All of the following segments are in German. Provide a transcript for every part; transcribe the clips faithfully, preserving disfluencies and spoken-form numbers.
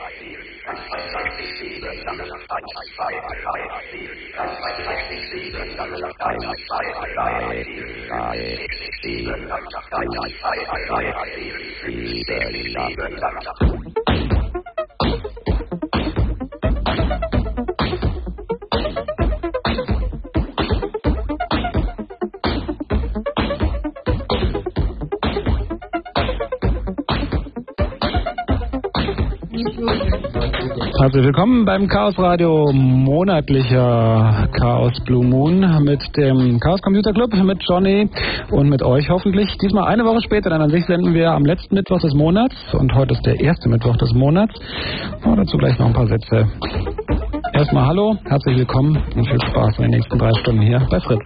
Herzlich willkommen beim Chaos Radio, monatlicher Chaos Blue Moon mit dem Chaos Computer Club, mit Johnny und mit euch hoffentlich. Diesmal eine Woche später, denn an sich senden wir am letzten Mittwoch des Monats und heute ist der erste Mittwoch des Monats. Oh, dazu gleich noch ein paar Sätze. Erstmal hallo, herzlich willkommen und viel Spaß in den nächsten drei Stunden hier bei Fritz.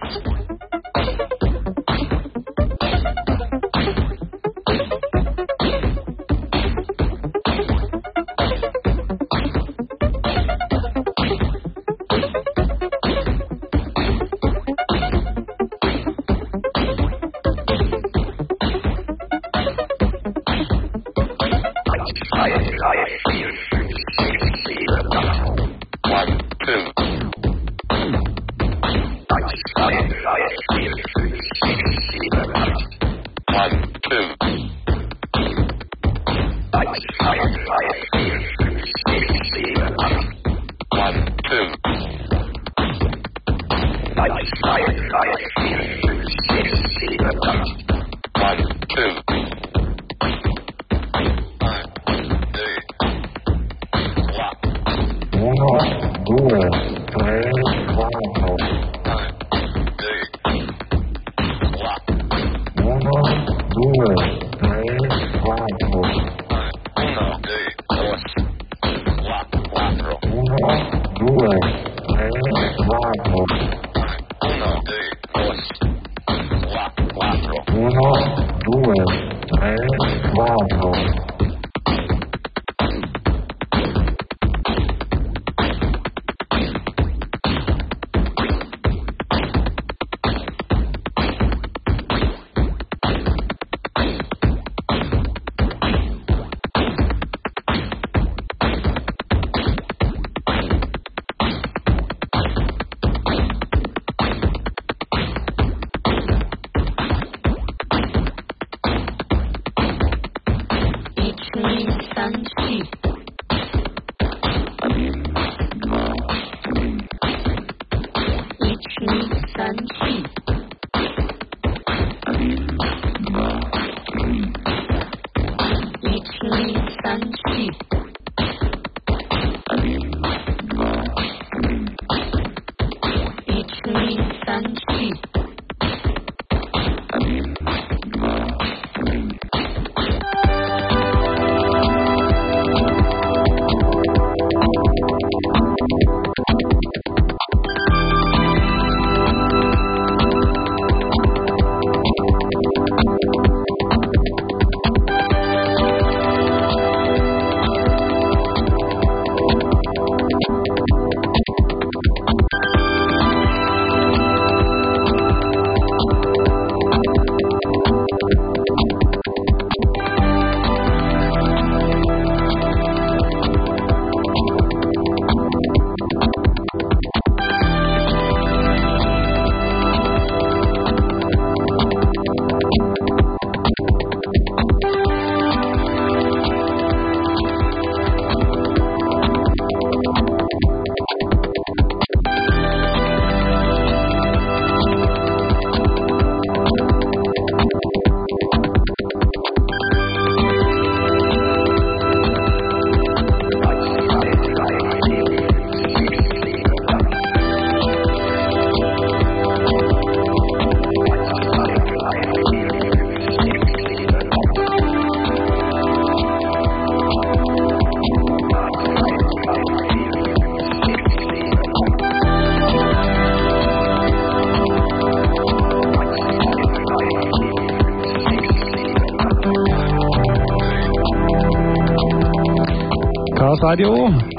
Radio.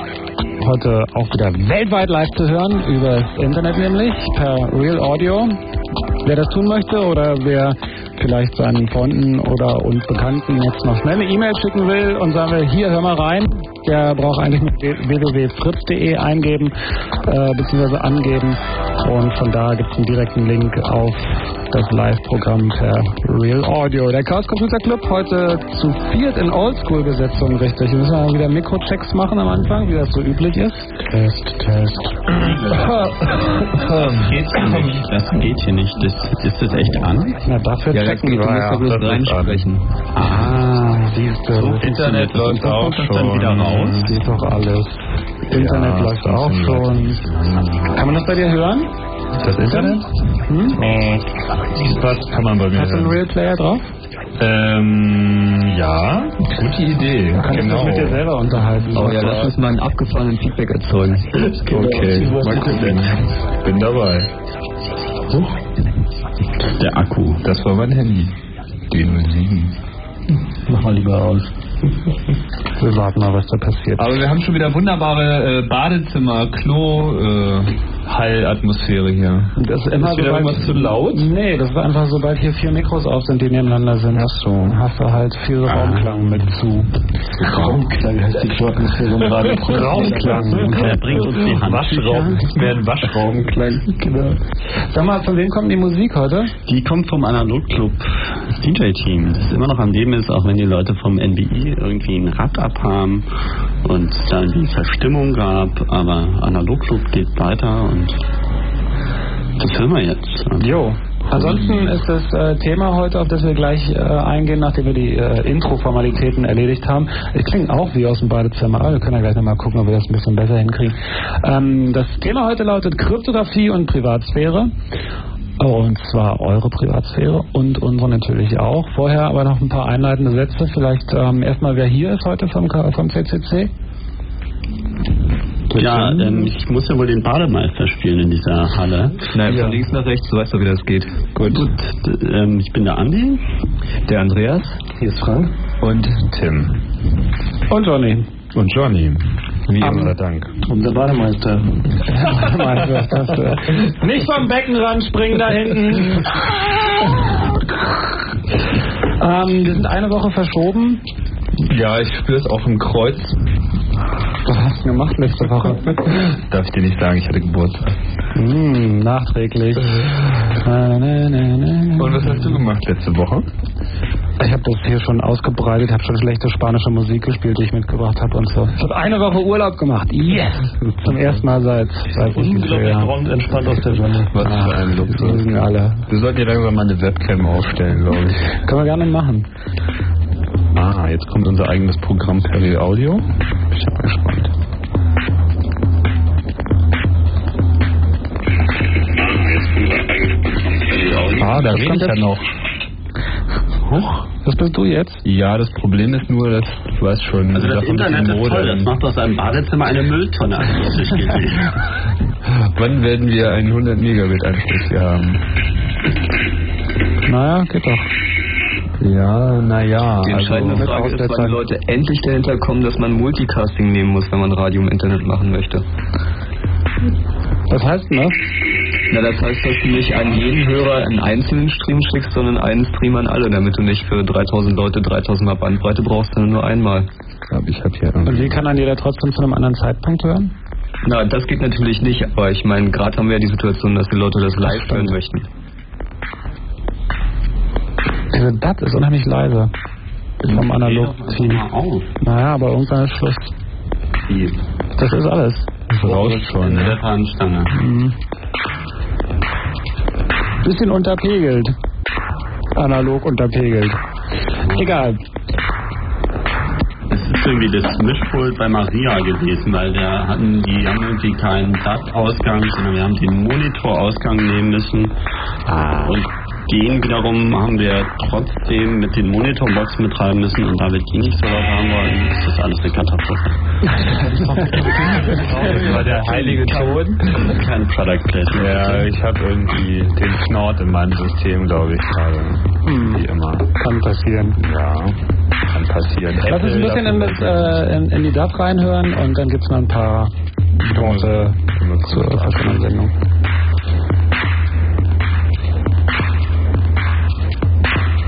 Heute auch wieder weltweit live zu hören, über das Internet nämlich, per Real Audio. Wer das tun möchte oder wer vielleicht seinen Freunden oder uns Bekannten jetzt noch schnell eine E-Mail schicken will und sagen will, hier, hör mal rein, der braucht eigentlich mit w w w punkt fritz punkt de eingeben äh, bzw. angeben und von da gibt es einen direkten Link auf das Live-Programm per Real Audio. Der Chaos Computer Club heute zu viert in Oldschool-Besetzung, richtig. Wir müssen auch wieder Mikrochecks machen am Anfang, wie das so üblich ist. Test, Test. Geht hier nicht. Das geht hier nicht. Das, ist das echt an? Na, dafür ja, checken wir ja, bloß reinsprechen. Ah, siehst du. So, Internet läuft auch schon. Dann wieder raus. Geht doch alles. Internet ja, läuft auch schon. Kann man das bei dir hören? Das Internet? Hm? Was kann man bei mir hören? Hast du einen Real Player drauf? Ähm, ja, gute Idee. Kannst genau. du dich mit dir selber unterhalten. Oh ja, lass uns mal einen abgefahrenen Feedback erzeugen. Okay, mal gucken. Bin dabei. Huch. Der Akku. Das war mein Handy. D null sieben. Mach mal lieber aus. Wir warten mal, was da passiert. Aber wir haben schon wieder wunderbare äh, Badezimmer, Klo, äh, Hallatmosphäre hier. Das ist immer ist wieder sobald, irgendwas zu laut? Nee, das ist einfach, sobald hier vier Mikros auf sind, die nebeneinander sind, hast du, hast du halt viel ah. Raumklang mit zu. Raumklang heißt die Klo-Atmosphäre im Radio. Raumklang. Der bringt uns die Waschraum. Das wäre ein Waschraumklang. Genau. Sag mal, von wem kommt die Musik heute? Die kommt vom Analog Club, das D J-Team. Das immer noch am Leben ist, auch wenn die Leute vom N B I irgendwie ein Rad abhaben und da die Verstimmung gab, aber Analog Club geht weiter und das hören wir jetzt. Jo. Ansonsten ist das äh, Thema heute, auf das wir gleich äh, eingehen, nachdem wir die äh, Intro-Formalitäten erledigt haben. Es klingt auch wie aus dem Badezimmer, aber wir können ja gleich nochmal gucken, ob wir das ein bisschen besser hinkriegen. Ähm, das Thema heute lautet Kryptographie und Privatsphäre. Und zwar eure Privatsphäre und unsere natürlich auch. Vorher aber noch ein paar einleitende Sätze. Vielleicht ähm, erstmal, wer hier ist heute vom, vom C C C? Ja, ähm, ich muss ja wohl den Bademeister spielen in dieser Halle. Nein, von ja. links nach rechts, du weißt doch, wie das geht. Gut. Gut d- ähm, ich bin der Andi. Der Andreas. Hier ist Frank. Und Tim. Und Johnny. Und Johnny. Wie um, immer, Dank. Unser Bademeister. Bademeister. Nicht vom Beckenrand springen da hinten. ähm, wir sind eine Woche verschoben. Ja, ich spüre es auch im Kreuz. Was hast du gemacht letzte Woche? Darf ich dir nicht sagen, ich hatte Geburtstag. Mm, nachträglich. Na, na, na, na. Und was hast du gemacht letzte Woche? Ich habe das hier schon ausgebreitet, habe schon schlechte spanische Musik gespielt, die ich mitgebracht habe und so. Ich habe eine Woche Urlaub gemacht. Yes! Zum ersten Mal seit, seit unglaublich rund entspannt aus der Sonne. Was ah, für ein Luxus. Wir alle. Wir sollten ja langsam mal eine Webcam aufstellen, glaube ich. Können wir gerne machen. Ah, jetzt kommt unser eigenes Programm per Real Audio. Bin ich mal gespannt. Ah, da rede ich ja noch. Huch. Was bist du jetzt? Ja, das Problem ist nur, dass du weißt schon... Also das Internet ist toll, das macht aus einem Badezimmer eine Mülltonne. Wann werden wir einen hundert Megabit Anschluss hier haben? Naja, geht doch. Ja, naja. Die entscheidende also, Frage ist, wann die Leute endlich dahinter kommen, dass man Multicasting nehmen muss, wenn man Radio im Internet machen möchte. Was heißt denn das? Na, das heißt, dass du nicht an jeden Hörer einen einzelnen Stream schickst, sondern einen Stream an alle, damit du nicht für dreitausend Leute dreitausend Mal Bandbreite brauchst, sondern nur einmal. Ich glaube, ich habe hier... Und wie kann dann jeder trotzdem zu einem anderen Zeitpunkt hören? Na, das geht natürlich nicht, aber ich meine, gerade haben wir ja die Situation, dass die Leute das live hören möchten. Diese D A T ist unheimlich leise. Vom Analog-Team. Naja, aber irgendwann ist Schluss. Das ist alles. Das rauscht schon, ne? Der Fahnenstange. Mhm. Bisschen unterpegelt. Analog unterpegelt. Egal. Es ist irgendwie das Mischpult bei Maria gewesen, weil der hatten, die haben irgendwie keinen D A T-Ausgang, sondern wir haben den Monitorausgang nehmen müssen. Ah. Und den wiederum haben wir trotzdem mit den Monitorboxen betreiben müssen, und da wir die nicht so laut haben wollen, ist das alles eine Katastrophe. Das war der heilige Ton. Kein Product Placement. Ja, ich habe irgendwie den Knort in meinem System, glaube ich, gerade. Hm. Wie immer. Kann passieren. Ja, kann passieren. Lass uns ein bisschen in, das, äh, in, in die D A T reinhören, und dann gibt es noch ein paar Worte zur verschiedenen Sendung.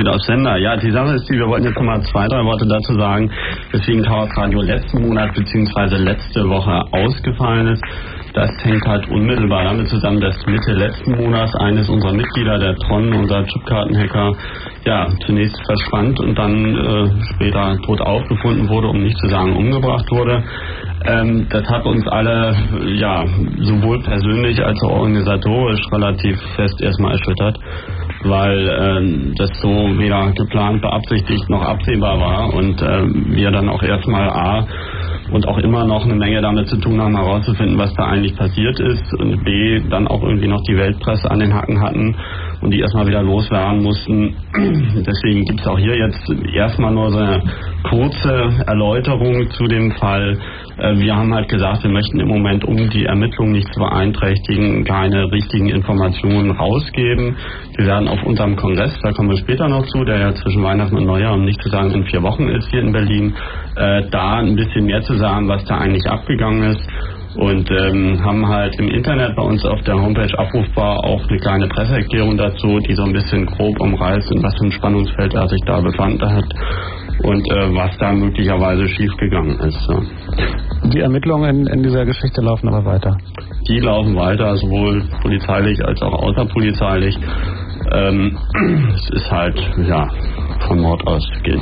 wieder auf Sender. Ja, die Sache ist die, wir wollten jetzt nochmal zwei, drei Worte dazu sagen, weswegen Chaos Radio letzten Monat bzw. letzte Woche ausgefallen ist. Das hängt halt unmittelbar damit zusammen, dass Mitte letzten Monats eines unserer Mitglieder, der Tron, unser Chipkartenhacker, ja, zunächst verschwand und dann äh, später tot aufgefunden wurde, um nicht zu sagen umgebracht wurde. Ähm, das hat uns alle, ja, sowohl persönlich als auch organisatorisch relativ fest erstmal erschüttert, weil ähm, das so weder geplant, beabsichtigt noch absehbar war und ähm, wir dann auch erstmal A, und auch immer noch eine Menge damit zu tun haben, herauszufinden, was da eigentlich passiert ist und B, dann auch irgendwie noch die Weltpresse an den Hacken hatten und die erstmal wieder loswerden mussten. Deswegen gibt es auch hier jetzt erstmal nur so eine kurze Erläuterung zu dem Fall. Wir haben halt gesagt, wir möchten im Moment, um die Ermittlungen nicht zu beeinträchtigen, keine richtigen Informationen rausgeben. Wir werden auf unserem Kongress, da kommen wir später noch zu, der ja zwischen Weihnachten und Neujahr, um nicht zu sagen in vier Wochen ist hier in Berlin, äh, da ein bisschen mehr zu sagen, was da eigentlich abgegangen ist. Und ähm, haben halt im Internet bei uns auf der Homepage abrufbar auch eine kleine Presseerklärung dazu, die so ein bisschen grob umreißt, in was für ein Spannungsfeld er sich da befand hat und äh, was da möglicherweise schiefgegangen ist. So. Die Ermittlungen in, in dieser Geschichte laufen aber weiter? Die laufen weiter, sowohl polizeilich als auch außerpolizeilich. Ähm, es ist halt, ja, von Mord auszugehen.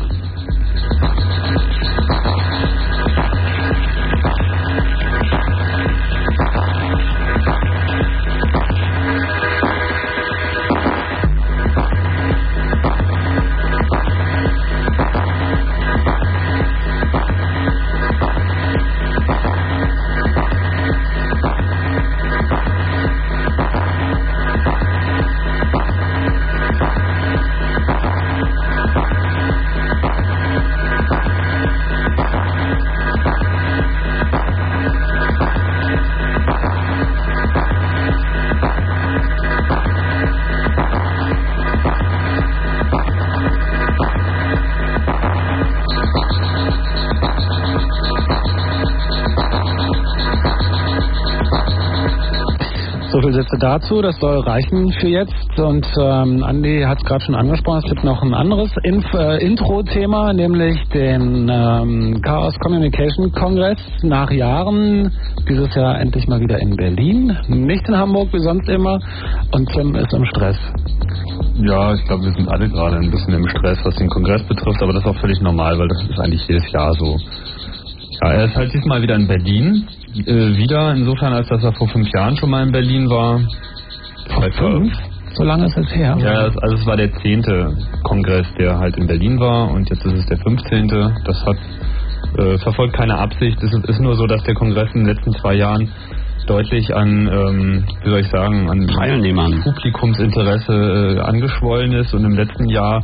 So viele Sätze dazu, das soll reichen für jetzt. Und ähm, Andi hat es gerade schon angesprochen, es gibt noch ein anderes Inf- äh, Intro-Thema, nämlich den ähm, Chaos Communication Kongress nach Jahren. Dieses Jahr endlich mal wieder in Berlin, nicht in Hamburg wie sonst immer. Und Tim ist im Stress. Ja, ich glaube, wir sind alle gerade ein bisschen im Stress, was den Kongress betrifft, aber das ist auch völlig normal, weil das ist eigentlich jedes Jahr so. Ja, er ist halt diesmal wieder in Berlin. Äh, wieder, insofern, als dass er vor fünf Jahren schon mal in Berlin war. Vor fünf? So lange ist es her? Ja, also es war der zehnte Kongress, der halt in Berlin war und jetzt ist es der fünfzehnte. Das hat äh, verfolgt keine Absicht. Es ist, ist nur so, dass der Kongress in den letzten zwei Jahren deutlich an, ähm, wie soll ich sagen, an Teilnehmern, Publikumsinteresse äh, angeschwollen ist und im letzten Jahr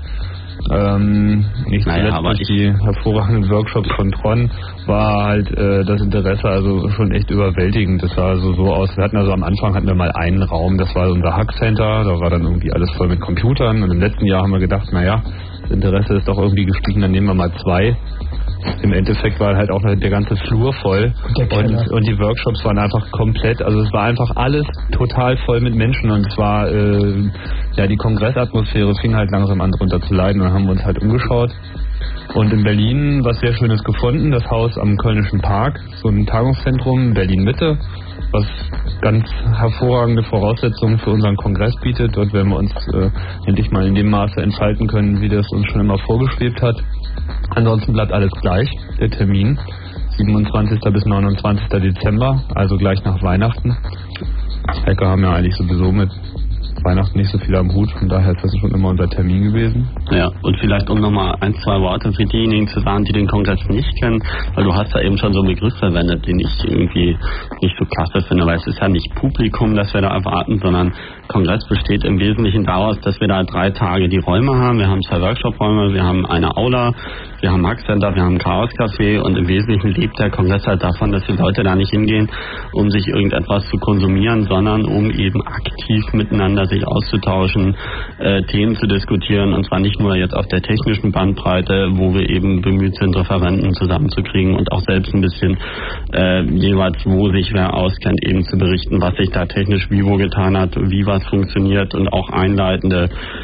Ähm, nicht naja, zuletzt durch die hervorragenden Workshops von Tron war halt äh, das Interesse also schon echt überwältigend. Das sah also so aus, wir hatten also am Anfang hatten wir mal einen Raum, das war unser Hack Center, da war dann irgendwie alles voll mit Computern und im letzten Jahr haben wir gedacht, naja, das Interesse ist doch irgendwie gestiegen, dann nehmen wir mal zwei. Im Endeffekt war halt auch der ganze Flur voll und, und die Workshops waren einfach komplett, also es war einfach alles total voll mit Menschen und es war, äh, ja, die Kongressatmosphäre fing halt langsam an drunter zu leiden und dann haben wir uns halt umgeschaut und in Berlin was sehr Schönes gefunden, das Haus am Kölnischen Park, so ein Tagungszentrum, Berlin-Mitte, was ganz hervorragende Voraussetzungen für unseren Kongress bietet. Dort werden wir uns äh, endlich mal in dem Maße entfalten können, wie das uns schon immer vorgeschwebt hat. Ansonsten bleibt alles gleich, der Termin. siebenundzwanzigsten bis neunundzwanzigsten Dezember, also gleich nach Weihnachten. Hacker haben ja eigentlich sowieso mit Weihnachten nicht so viel am Hut, von daher ist das schon immer unser Termin gewesen. Ja, und vielleicht um nochmal ein, zwei Worte für diejenigen zu sagen, die den Kongress nicht kennen, weil du hast da eben schon so einen Begriff verwendet, den ich irgendwie nicht so klasse finde, weil es ist ja nicht Publikum, das wir da erwarten, sondern Kongress besteht im Wesentlichen daraus, dass wir da drei Tage die Räume haben. Wir haben zwei Workshop-Räume, wir haben eine Aula, wir haben Hack Center, wir haben Chaos Café und im Wesentlichen lebt der Kongress halt davon, dass die Leute da nicht hingehen, um sich irgendetwas zu konsumieren, sondern um eben aktiv miteinander sich auszutauschen, äh, Themen zu diskutieren und zwar nicht nur jetzt auf der technischen Bandbreite, wo wir eben bemüht sind, Referenten zusammenzukriegen und auch selbst ein bisschen äh, jeweils, wo sich wer auskennt, eben zu berichten, was sich da technisch wie wo getan hat, wie was funktioniert und auch einleitende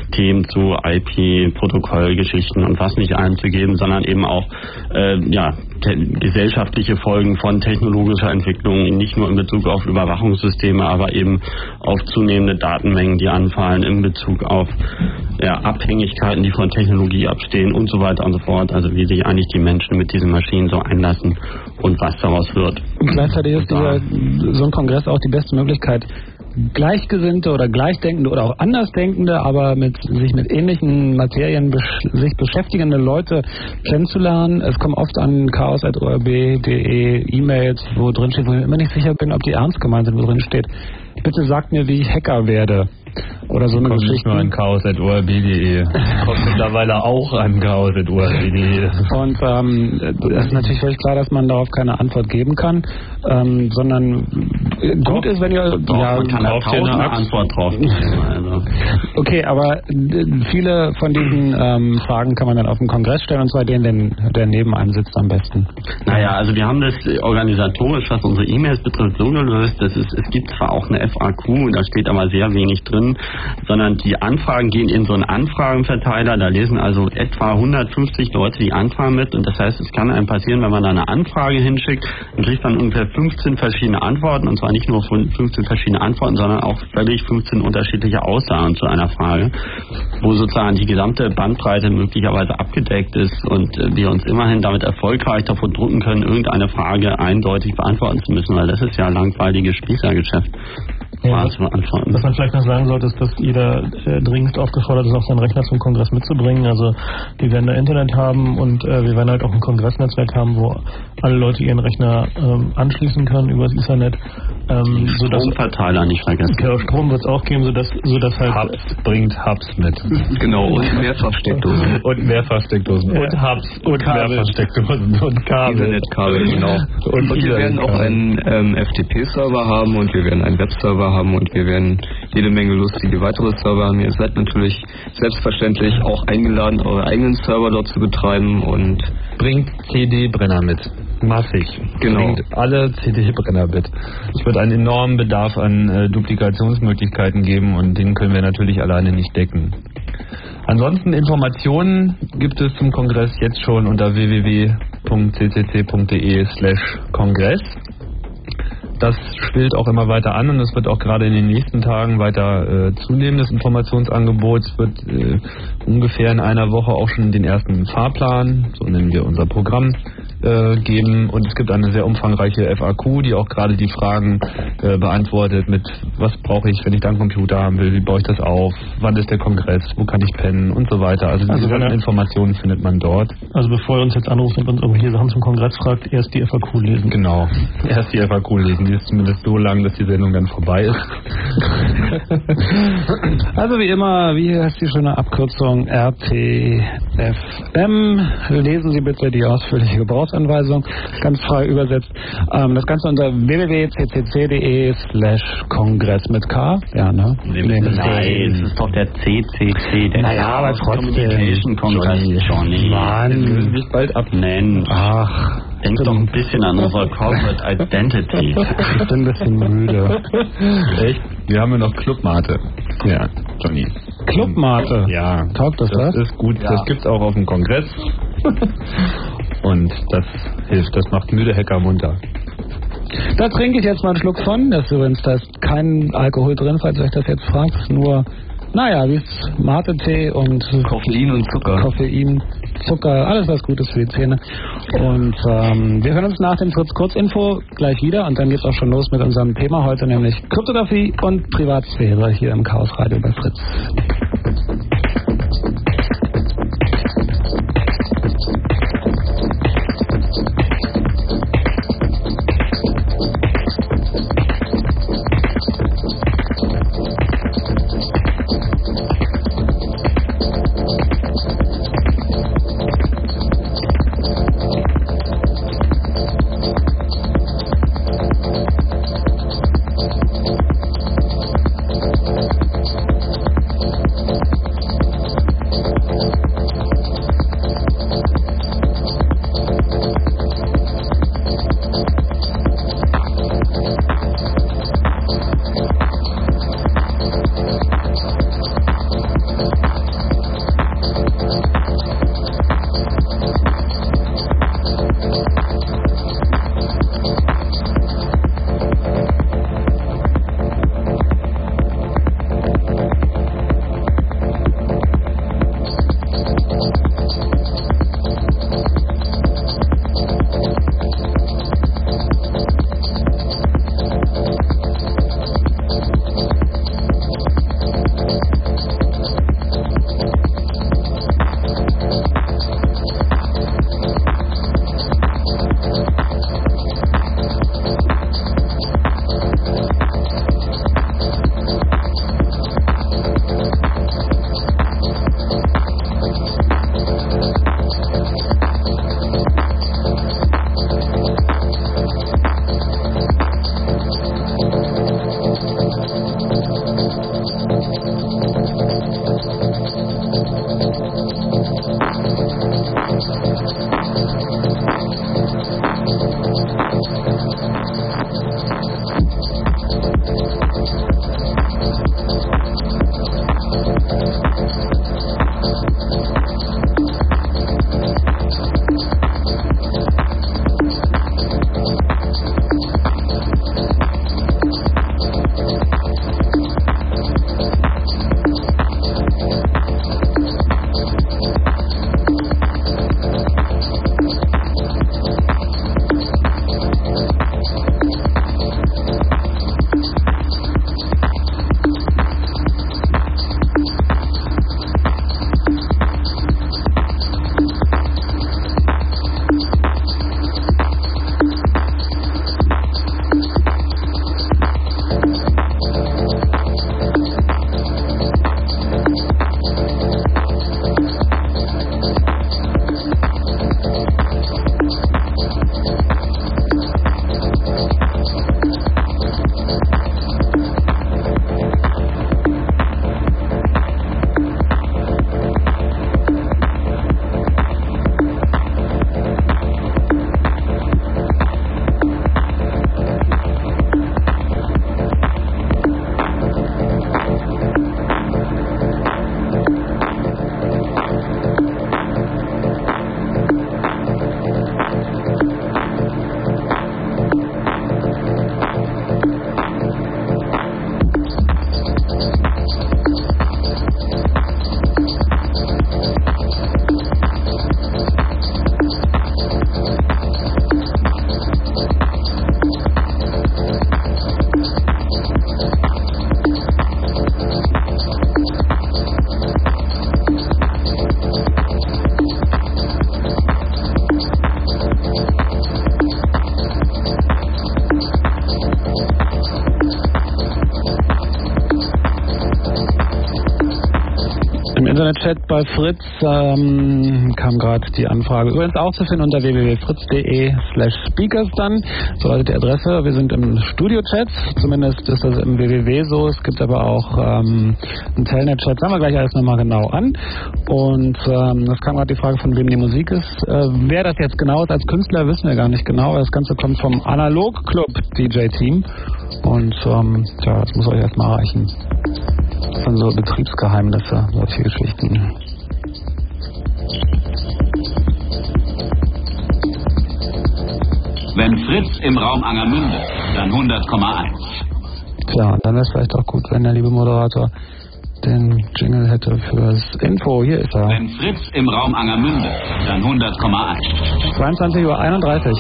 Themen zu I P-Protokollgeschichten und was nicht einzugeben, sondern eben auch äh, ja, gesellschaftliche Folgen von technologischer Entwicklung, nicht nur in Bezug auf Überwachungssysteme, aber eben auf zunehmende Datenmengen, die anfallen, in Bezug auf ja, Abhängigkeiten, die von Technologie abstehen und so weiter und so fort. Also wie sich eigentlich die Menschen mit diesen Maschinen so einlassen und was daraus wird. Und gleichzeitig ist dieser, so ein Kongress auch die beste Möglichkeit, Gleichgesinnte oder Gleichdenkende oder auch Andersdenkende, aber mit sich mit ähnlichen Materien besch- sich beschäftigende Leute kennenzulernen. Es kommen oft an chaos at o r b punkt d e E-Mails, wo drin steht, wo ich mir immer nicht sicher bin, ob die ernst gemeint sind, wo drin steht: Bitte sagt mir, wie ich Hacker werde. Oder so eine Kommt Geschichte. nicht nur an chaos at o r b punkt d e. Kommt mittlerweile auch an chaos at o r b punkt d e. Und ähm, es ist natürlich völlig klar, dass man darauf keine Antwort geben kann, ähm, sondern gut ist, wenn ihr... Doch, ja, man kann da tausend eine Antwort drauf geben. Also. Okay, aber viele von diesen ähm, Fragen kann man dann auf den Kongress stellen, und zwar den, den der neben einem sitzt am besten. Naja, also wir haben das organisatorisch, was unsere E-Mails betrifft, so gelöst, dass es, es gibt zwar auch eine F A Q, da steht aber sehr wenig drin, sondern die Anfragen gehen in so einen Anfragenverteiler, da lesen also etwa hundertfünfzig Leute die Anfragen mit, und das heißt, es kann einem passieren, wenn man da eine Anfrage hinschickt, dann kriegt man ungefähr fünfzehn verschiedene Antworten, und zwar nicht nur fünfzehn verschiedene Antworten, sondern auch völlig fünfzehn unterschiedliche Aussagen zu einer Frage, wo sozusagen die gesamte Bandbreite möglicherweise abgedeckt ist und wir uns immerhin damit erfolgreich davon drucken können, irgendeine Frage eindeutig beantworten zu müssen, weil das ist ja langweiliges Spießergeschäft. Ja, was, was man vielleicht noch sagen sollte, ist, dass jeder äh, dringend aufgefordert ist, auch seinen Rechner zum Kongress mitzubringen. Also wir werden da Internet haben, und äh, wir werden halt auch ein Kongressnetzwerk haben, wo alle Leute ihren Rechner ähm, anschließen können über das Ethernet. Ähm, Stromverteiler nicht vergessen. Genau, Strom wird es auch geben, sodass, sodass halt... Hubs bringt Hubs mit. Genau, und Mehrfachsteckdosen. Und Mehrfachsteckdosen. Ja. Und Hubs. Und Kabel. Mehrfachsteckdosen. Und Kabel. Internetkabel, genau. Und, und wir werden auch einen ähm, F T P-Server haben, und wir werden einen Webserver haben, und wir werden jede Menge lustige weitere Server haben. Ihr seid natürlich selbstverständlich auch eingeladen, eure eigenen Server dort zu betreiben, und bringt C D-Brenner mit. Massig. Genau. Bringt alle C D-Brenner mit. Es wird einen enormen Bedarf an äh, Duplikationsmöglichkeiten geben, und den können wir natürlich alleine nicht decken. Ansonsten Informationen gibt es zum Kongress jetzt schon unter w w w punkt c c c punkt d e slash kongress. Das schwillt auch immer weiter an, und es wird auch gerade in den nächsten Tagen weiter äh, zunehmen, das Informationsangebot. Es wird äh, ungefähr in einer Woche auch schon den ersten Fahrplan, so nennen wir unser Programm, äh, geben, und es gibt eine sehr umfangreiche F A Q, die auch gerade die Fragen äh, beantwortet mit: Was brauche ich, wenn ich da einen Computer haben will, wie baue ich das auf, wann ist der Kongress, wo kann ich pennen und so weiter. Also, also diese ganzen Informationen findet man dort. Also bevor ihr uns jetzt anruft und uns irgendwelche Sachen zum Kongress fragt, erst die F A Q lesen. Genau, erst die F A Q lesen. Die ist zumindest so lang, dass die Sendung dann vorbei ist. Also wie immer, wie heißt die schöne Abkürzung? R T F M. Lesen Sie bitte die ausführliche Gebrauchsanweisung, ganz frei übersetzt. Ähm, das Ganze unter w w w punkt c c c punkt d e slash kongress mit K. Ja, ne? Nee, nee, nein, es ist doch der C C C, der naja, aber trotzdem. Communication Congress. Johnny. Mann. Wir müssen dich bald abnennen. Ach. Denk doch ein bisschen an unsere Corporate Identity. Ich bin ein bisschen müde. Echt? Wir haben ja noch Clubmate. Ja, Johnny. Clubmate? Ja. Taugt das das? was? ist gut. Ja. Das gibt's auch auf dem Kongress. Und das hilft. Das macht müde Hacker munter. Da trinke ich jetzt mal einen Schluck von. Das ist übrigens, da ist kein Alkohol drin, falls ihr euch das jetzt fragt. Das ist nur, naja, wie es Mate-Tee und Koffein und Zucker. Koffein, Zucker, alles was gut ist für die Zähne. Und ähm, wir hören uns nach dem Fritz Kurzinfo gleich wieder, und dann geht's auch schon los mit unserem Thema heute, nämlich Kryptographie und Privatsphäre hier im Chaos Radio bei Fritz. Internet-Chat bei Fritz ähm, kam gerade die Anfrage. Übrigens auch zu finden unter w w w punkt fritz punkt d e slash speakers dann. So also die Adresse. Wir sind im Studio-Chat. Zumindest ist das im w w w so. Es gibt aber auch ähm, einen Telnet-Chat. Sagen wir gleich alles nochmal genau an. Und ähm, es kam gerade die Frage, von wem die Musik ist. Äh, wer das jetzt genau ist als Künstler, wissen wir gar nicht genau. Das Ganze kommt vom Analog Club D J-Team. Und ähm, tja, das muss euch erstmal reichen. Das sind so Betriebsgeheimnisse, solche Geschichten. Wenn Fritz im Raum Angermünde, dann hundert Komma eins. Tja, dann wäre es vielleicht auch gut, wenn der liebe Moderator den Jingle hätte fürs Info. Hier ist er. Wenn Fritz im Raum Angermünde, dann hundert Komma eins. zweiundzwanzig Uhr einunddreißig.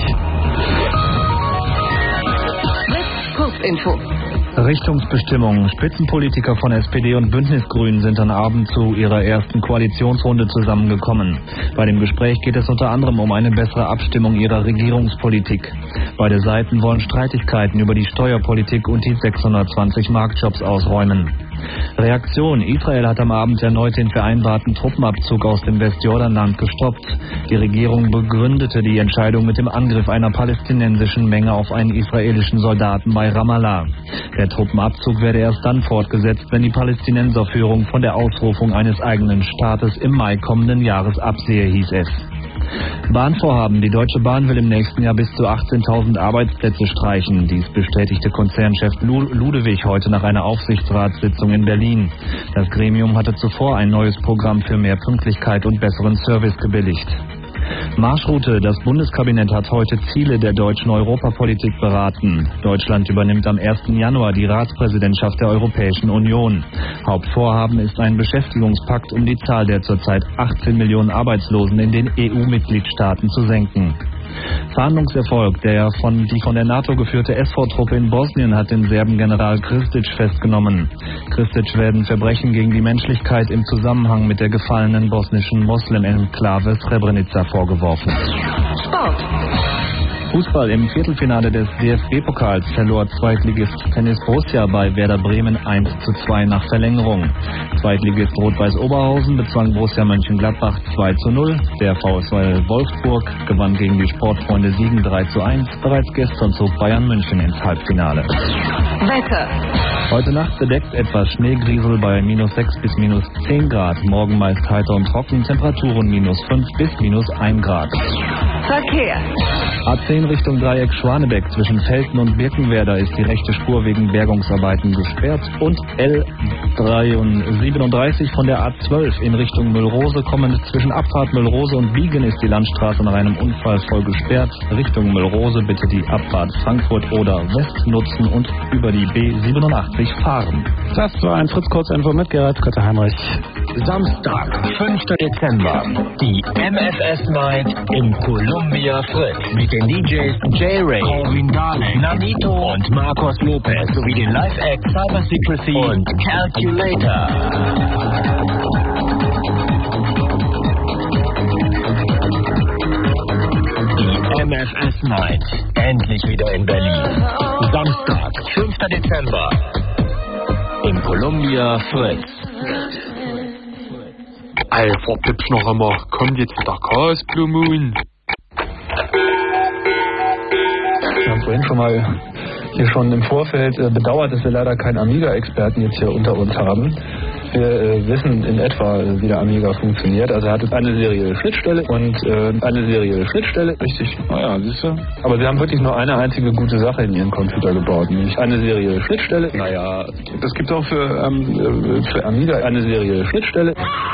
Fritz Kurzinfo. Richtungsbestimmung. Spitzenpolitiker von S P D und Bündnisgrünen sind am Abend zu ihrer ersten Koalitionsrunde zusammengekommen. Bei dem Gespräch geht es unter anderem um eine bessere Abstimmung ihrer Regierungspolitik. Beide Seiten wollen Streitigkeiten über die Steuerpolitik und die sechshundertzwanzig Marktjobs ausräumen. Reaktion. Israel hat am Abend erneut den vereinbarten Truppenabzug aus dem Westjordanland gestoppt. Die Regierung begründete die Entscheidung mit dem Angriff einer palästinensischen Menge auf einen israelischen Soldaten bei Ramallah. Der Truppenabzug werde erst dann fortgesetzt, wenn die Palästinenserführung von der Ausrufung eines eigenen Staates im Mai kommenden Jahres absehe, hieß es. Bahnvorhaben. Die Deutsche Bahn will im nächsten Jahr bis zu achtzehntausend Arbeitsplätze streichen. Dies bestätigte Konzernchef Ludewig heute nach einer Aufsichtsratssitzung in Berlin. Das Gremium hatte zuvor ein neues Programm für mehr Pünktlichkeit und besseren Service gebilligt. Marschroute. Das Bundeskabinett hat heute Ziele der deutschen Europapolitik beraten. Deutschland übernimmt am ersten Januar die Ratspräsidentschaft der Europäischen Union. Hauptvorhaben ist ein Beschäftigungspakt, um die Zahl der zurzeit achtzehn Millionen Arbeitslosen in den E U-Mitgliedstaaten zu senken. Verhandlungserfolg. Der von, die von der NATO geführte S V Truppe in Bosnien hat den Serben General Kristic festgenommen. Kristic werden Verbrechen gegen die Menschlichkeit im Zusammenhang mit der gefallenen bosnischen Moslem-Enklave Srebrenica vorgeworfen. Sport. Fußball. Im Viertelfinale des D F B-Pokals verlor Zweitligist Tennis Borussia bei Werder Bremen eins zu zwei nach Verlängerung. Zweitligist Rot-Weiß Oberhausen bezwang Borussia Mönchengladbach zwei zu null. Der VfL Wolfsburg gewann gegen die Sportfreunde Siegen drei zu eins. Bereits gestern zog Bayern München ins Halbfinale. Wetter. Heute Nacht bedeckt etwas Schneegriesel bei minus sechs bis minus zehn Grad. Morgen meist heiter und trocken. Temperaturen minus fünf bis minus ein Grad. Verkehr. A zehn Richtung Dreieck Schwanebeck. Zwischen Velten und Birkenwerder ist die rechte Spur wegen Bergungsarbeiten gesperrt. Und L siebenunddreißig von der A zwölf in Richtung Müllrose kommend. Zwischen Abfahrt Müllrose und Biegen ist die Landstraße nach einem Unfall voll gesperrt. Richtung Müllrose bitte die Abfahrt Frankfurt oder West nutzen und über die B siebenundachtzig fahren. Das war ein Fritz-Kurzinfo mit Gerhard Kötter-Heinrich. Samstag, fünfter Dezember, die M F S Night im Columbia Fritz mit den D Js J-Ray, Corwin Darling, Nanito und Marcos Lopez sowie den Live-Act Cyber Secrecy und Calculator. Die M F S Night, endlich wieder in Berlin. Samstag, fünfter Dezember, im Columbia Fritz. Alter, Pips noch einmal. Kommt jetzt der Chaos Blue Moon. Wir haben vorhin schon mal hier schon im Vorfeld äh, bedauert, dass wir leider keinen Amiga-Experten jetzt hier unter uns haben. Wir äh, wissen in etwa, wie der Amiga funktioniert. Also er hat eine serielle Schnittstelle und äh, eine serielle Schnittstelle. Richtig. Naja, siehst du. Aber sie haben wirklich nur eine einzige gute Sache in ihren Computer gebaut, nämlich eine serielle Schnittstelle. Naja, das gibt auch für, ähm, für Amiga eine serielle Schnittstelle.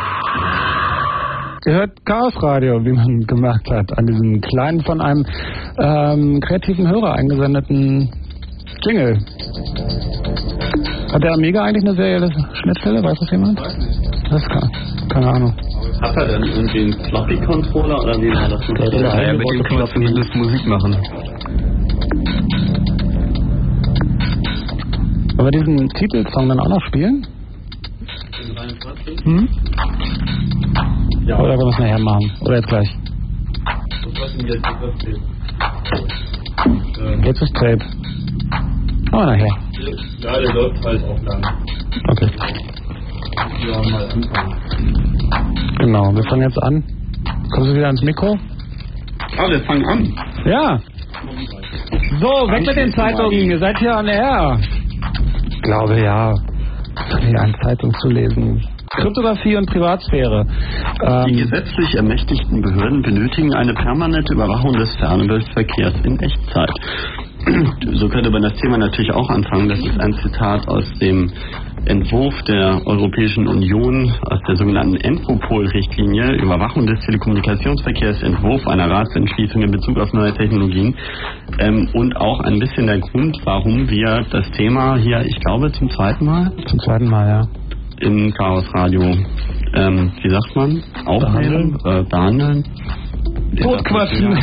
Ihr hört Chaos Radio, wie man gemacht hat, an diesem kleinen, von einem ähm, kreativen Hörer eingesendeten Jingle. Hat der Amiga eigentlich eine serielle Schnittstelle? Weiß das jemand? Das ist keine, keine Ahnung. Hat er denn irgendwie einen Floppy-Controller oder wie war das? Ja, ja, ja, mit dem Knopf willst Musik machen. Wollen wir diesen Titelsong dann auch noch spielen? Hm? Ja. Oder wollen wir es nachher machen? Oder jetzt gleich? Jetzt ist Tape. Aber nachher. Ja, der läuft halt auch lang. Okay. Ja, mal anfangen. Genau, wir fangen jetzt an. Kommst du wieder ans Mikro? Ah, wir fangen an. Ja. So, weg mit den Zeitungen. Ihr seid hier an der R. Ich glaube, ja. Ja, eine Zeitung zu lesen. Kryptographie und Privatsphäre. Die Ähm, gesetzlich ermächtigten Behörden benötigen eine permanente Überwachung des Fernweltverkehrs in Echtzeit. So könnte man das Thema natürlich auch anfangen. Das ist ein Zitat aus dem Entwurf der Europäischen Union, aus der sogenannten Enfopol-Richtlinie, Überwachung des Telekommunikationsverkehrs, Entwurf einer Ratsentschließung in Bezug auf neue Technologien. Ähm, und auch ein bisschen der Grund, warum wir das Thema hier, ich glaube, zum zweiten Mal? Zum zweiten Mal, ja. Im Chaos Radio, ähm, wie sagt man? Aufnehmen? Behandeln? Äh, behandeln? Totquatschen.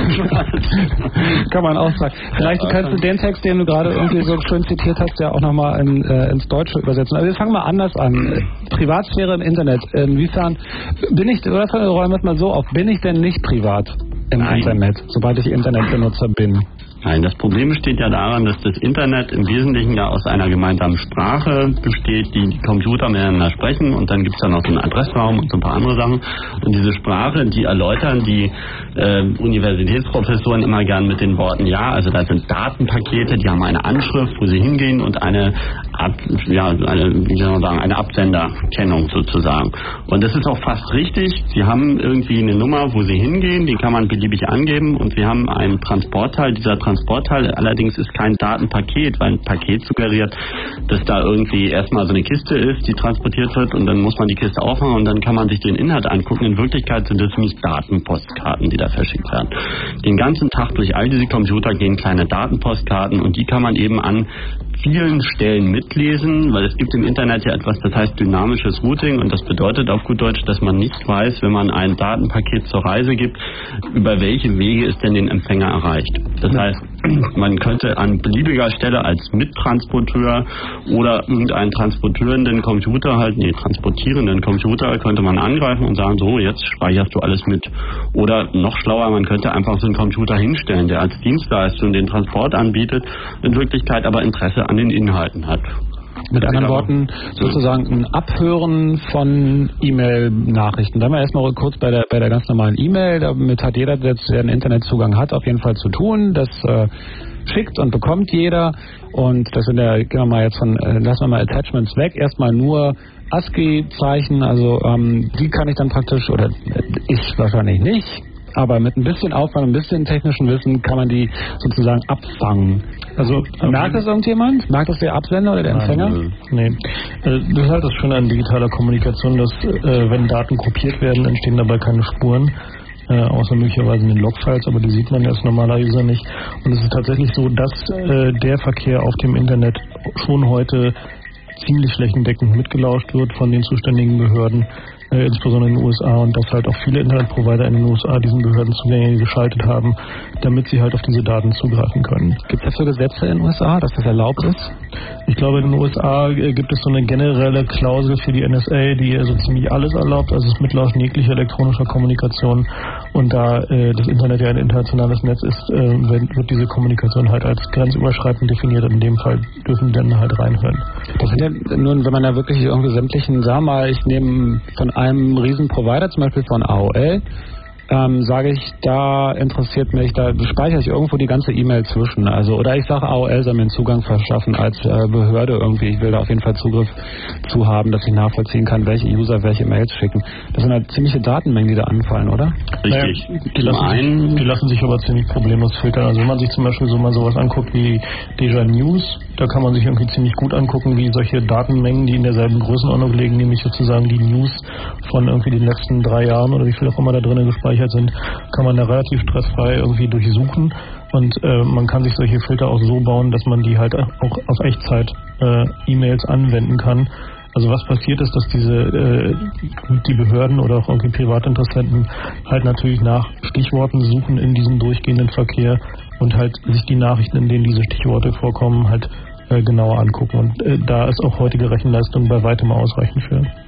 Kann man auch sagen. Vielleicht ja, kannst du den Text, den du gerade irgendwie so schön zitiert hast, ja auch nochmal in, äh, ins Deutsche übersetzen. Also wir fangen mal anders an. Privatsphäre im Internet. Inwiefern bin ich, oder räumen wir es mal so auf, bin ich denn nicht privat im Nein. Internet, sobald ich Internetbenutzer bin? Nein, das Problem besteht ja daran, dass das Internet im Wesentlichen ja aus einer gemeinsamen Sprache besteht, die die Computer miteinander sprechen, und dann gibt es dann noch so einen Adressraum und so ein paar andere Sachen. Und diese Sprache, die erläutern die äh, Universitätsprofessoren immer gern mit den Worten, ja, also da sind Datenpakete, die haben eine Anschrift, wo sie hingehen, und eine, Ab, ja, eine, wie soll man sagen, eine Absenderkennung sozusagen. Und das ist auch fast richtig. Sie haben irgendwie eine Nummer, wo sie hingehen, die kann man beliebig angeben, und wir haben einen Transportteil. Dieser Transportteil allerdings ist kein Datenpaket, weil ein Paket suggeriert, dass da irgendwie erstmal so eine Kiste ist, die transportiert wird, und dann muss man die Kiste aufmachen und dann kann man sich den Inhalt angucken. In Wirklichkeit sind das nämlich Datenpostkarten, die da verschickt werden. Den ganzen Tag durch all diese Computer gehen kleine Datenpostkarten, und die kann man eben an vielen Stellen mitlesen, weil es gibt im Internet ja etwas, das heißt dynamisches Routing, und das bedeutet auf gut Deutsch, dass man nicht weiß, wenn man ein Datenpaket zur Reise gibt, über welche Wege es denn den Empfänger erreicht. Das heißt, man könnte an beliebiger Stelle als Mittransporteur oder irgendeinen transportierenden Computer halt, nee, transportierenden Computer könnte man angreifen und sagen, so, jetzt speicherst du alles mit. Oder noch schlauer, man könnte einfach so einen Computer hinstellen, der als Dienstleistung den Transport anbietet, in Wirklichkeit aber Interesse an den Inhalten hat. Mit anderen Worten, sozusagen ein Abhören von E-Mail-Nachrichten. Da haben wir erstmal kurz bei der, bei der ganz normalen E-Mail. Damit hat jeder, der einen Internetzugang hat, auf jeden Fall zu tun. Das äh, schickt und bekommt jeder. Und das sind ja, gehen wir mal jetzt von, äh, lassen wir mal Attachments weg. Erstmal nur ASCII-Zeichen. Also ähm, die kann ich dann praktisch, oder äh, ich wahrscheinlich nicht. Aber mit ein bisschen Aufwand, ein bisschen technischen Wissen kann man die sozusagen abfangen. Also merkt das irgendjemand? Merkt das der Absender oder der Empfänger? Nein, nee. Das ist halt das Schöne an digitaler Kommunikation, dass äh, wenn Daten kopiert werden, entstehen dabei keine Spuren. Äh, außer möglicherweise in den Logfiles, aber die sieht man als normaler User nicht. Und es ist tatsächlich so, dass äh, der Verkehr auf dem Internet schon heute ziemlich flächendeckend mitgelauscht wird von den zuständigen Behörden, äh, insbesondere in den U S A, und dass halt auch viele Internetprovider in den U S A diesen Behörden Zugänge geschaltet haben, damit sie halt auf diese Daten zugreifen können. Gibt es dafür Gesetze in den U S A, dass das erlaubt ist? Ich glaube, in den U S A gibt es so eine generelle Klausel für die N S A, die also ziemlich alles erlaubt, also das Mitlauschen jeglicher elektronischer Kommunikation. Und da äh, das Internet ja ein internationales Netz ist, äh, wird diese Kommunikation halt als grenzüberschreitend definiert. In dem Fall dürfen dann halt reinhören. Das sind ja nun, wenn man da wirklich irgendwie sämtlichen, sag mal, ich nehme von einem riesen Provider, zum Beispiel von A O L, ähm, sage ich, da interessiert mich, da speichere ich irgendwo die ganze E-Mail zwischen. Also, oder ich sage, A O L soll mir einen Zugang verschaffen als äh, Behörde irgendwie. Ich will da auf jeden Fall Zugriff zu haben, dass ich nachvollziehen kann, welche User welche Mails schicken. Das sind halt ziemliche Datenmengen, die da anfallen, oder? Richtig. Naja, die, lassen sich, die lassen sich aber ziemlich problemlos filtern. Also wenn man sich zum Beispiel so mal sowas anguckt wie Deja News, da kann man sich irgendwie ziemlich gut angucken, wie solche Datenmengen, die in derselben Größenordnung liegen, nämlich sozusagen die News von irgendwie den letzten drei Jahren oder wie viel auch immer da drinnen gespeichert sind, kann man da relativ stressfrei irgendwie durchsuchen, und äh, man kann sich solche Filter auch so bauen, dass man die halt auch auf Echtzeit äh, E-Mails anwenden kann. Also was passiert ist, dass diese äh, die Behörden oder auch irgendwie Privatinteressenten halt natürlich nach Stichworten suchen in diesem durchgehenden Verkehr und halt sich die Nachrichten, in denen diese Stichworte vorkommen, halt äh, genauer angucken. Und äh, da ist auch heutige Rechenleistung bei weitem ausreichend für.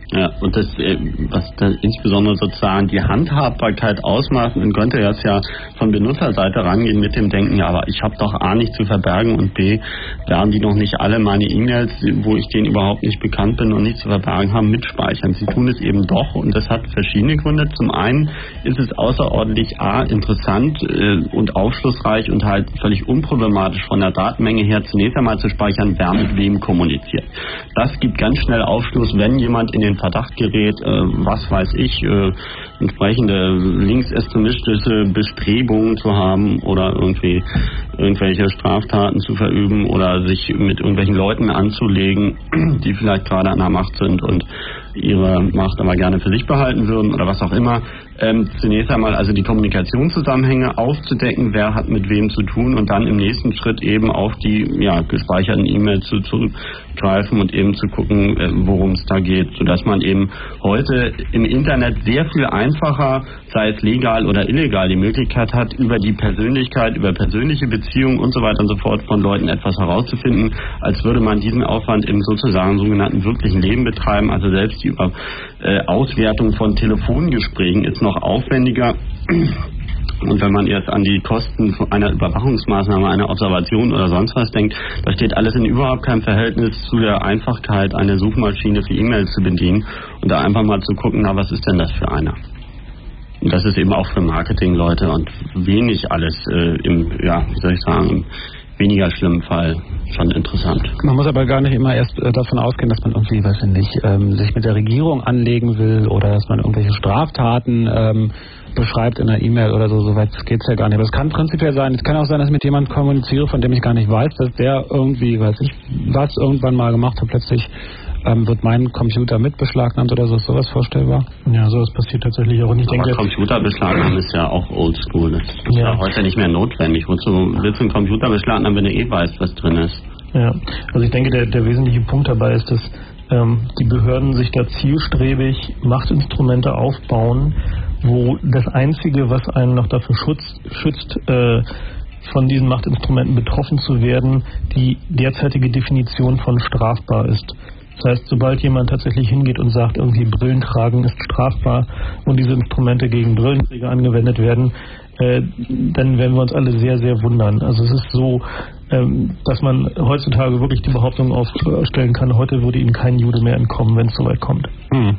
Ja, und das, was dann insbesondere sozusagen die Handhabbarkeit ausmacht, man könnte jetzt ja von Benutzerseite rangehen mit dem Denken, ja, aber ich habe doch A nicht zu verbergen und B, werden die noch nicht alle meine E-Mails, wo ich denen überhaupt nicht bekannt bin und nicht zu verbergen haben, mitspeichern. Sie tun es eben doch und das hat verschiedene Gründe. Zum einen ist es außerordentlich A, interessant äh, und aufschlussreich und halt völlig unproblematisch von der Datenmenge her zunächst einmal zu speichern, wer mit wem kommuniziert. Das gibt ganz schnell Aufschluss, wenn jemand in den Verdacht gerät, äh, was weiß ich, äh, entsprechende linksextremistische Bestrebungen zu haben oder irgendwie irgendwelche Straftaten zu verüben oder sich mit irgendwelchen Leuten anzulegen, die vielleicht gerade an der Macht sind und ihre Macht aber gerne für sich behalten würden oder was auch immer. Ähm, zunächst einmal also die Kommunikationszusammenhänge aufzudecken, wer hat mit wem zu tun und dann im nächsten Schritt eben auf die ja, gespeicherten E-Mails zu, zurückgreifen und eben zu gucken, äh, worum es da geht, sodass man eben heute im Internet sehr viel einfacher, sei es legal oder illegal, die Möglichkeit hat, über die Persönlichkeit, über persönliche Beziehungen und so weiter und so fort von Leuten etwas herauszufinden, als würde man diesen Aufwand im sozusagen sogenannten wirklichen Leben betreiben, also selbst die über, äh, Auswertung von Telefongesprächen ist noch aufwendiger. Und wenn man jetzt an die Kosten einer Überwachungsmaßnahme, einer Observation oder sonst was denkt, da steht alles in überhaupt keinem Verhältnis zu der Einfachkeit, eine Suchmaschine für E-Mails zu bedienen und da einfach mal zu gucken, na, was ist denn das für einer? Und das ist eben auch für Marketingleute und wenig alles äh, im, ja, wie soll ich sagen, im weniger schlimmen Fall schon interessant. Man muss aber gar nicht immer erst äh, davon ausgehen, dass man irgendwie, weiß ich nicht, ähm, sich mit der Regierung anlegen will oder dass man irgendwelche Straftaten ähm, beschreibt in einer E-Mail oder so. So weit geht es ja gar nicht. Aber es kann prinzipiell sein, es kann auch sein, dass ich mit jemandem kommuniziere, von dem ich gar nicht weiß, dass der irgendwie, weiß ich, was irgendwann mal gemacht hat, plötzlich ähm, wird mein Computer mit beschlagnahmt oder so. Ist sowas vorstellbar? Ja, sowas passiert tatsächlich auch. Und ich aber denke, Computer beschlagnahmen ist ja auch oldschool. Das ist ja. ja heute nicht mehr notwendig. Wozu willst du einen Computer beschlagnahmen, wenn du eh weißt, was drin ist? Ja, also ich denke, der, der wesentliche Punkt dabei ist, dass ähm, die Behörden sich da zielstrebig Machtinstrumente aufbauen, wo das Einzige, was einen noch dafür schützt, schützt äh, von diesen Machtinstrumenten betroffen zu werden, die derzeitige Definition von strafbar ist. Das heißt, sobald jemand tatsächlich hingeht und sagt, irgendwie Brillen tragen ist strafbar und diese Instrumente gegen Brillenträger angewendet werden, äh, dann werden wir uns alle sehr, sehr wundern. Also es ist so, ähm, dass man heutzutage wirklich die Behauptung aufstellen kann, heute würde Ihnen kein Jude mehr entkommen, wenn es soweit kommt. Hm.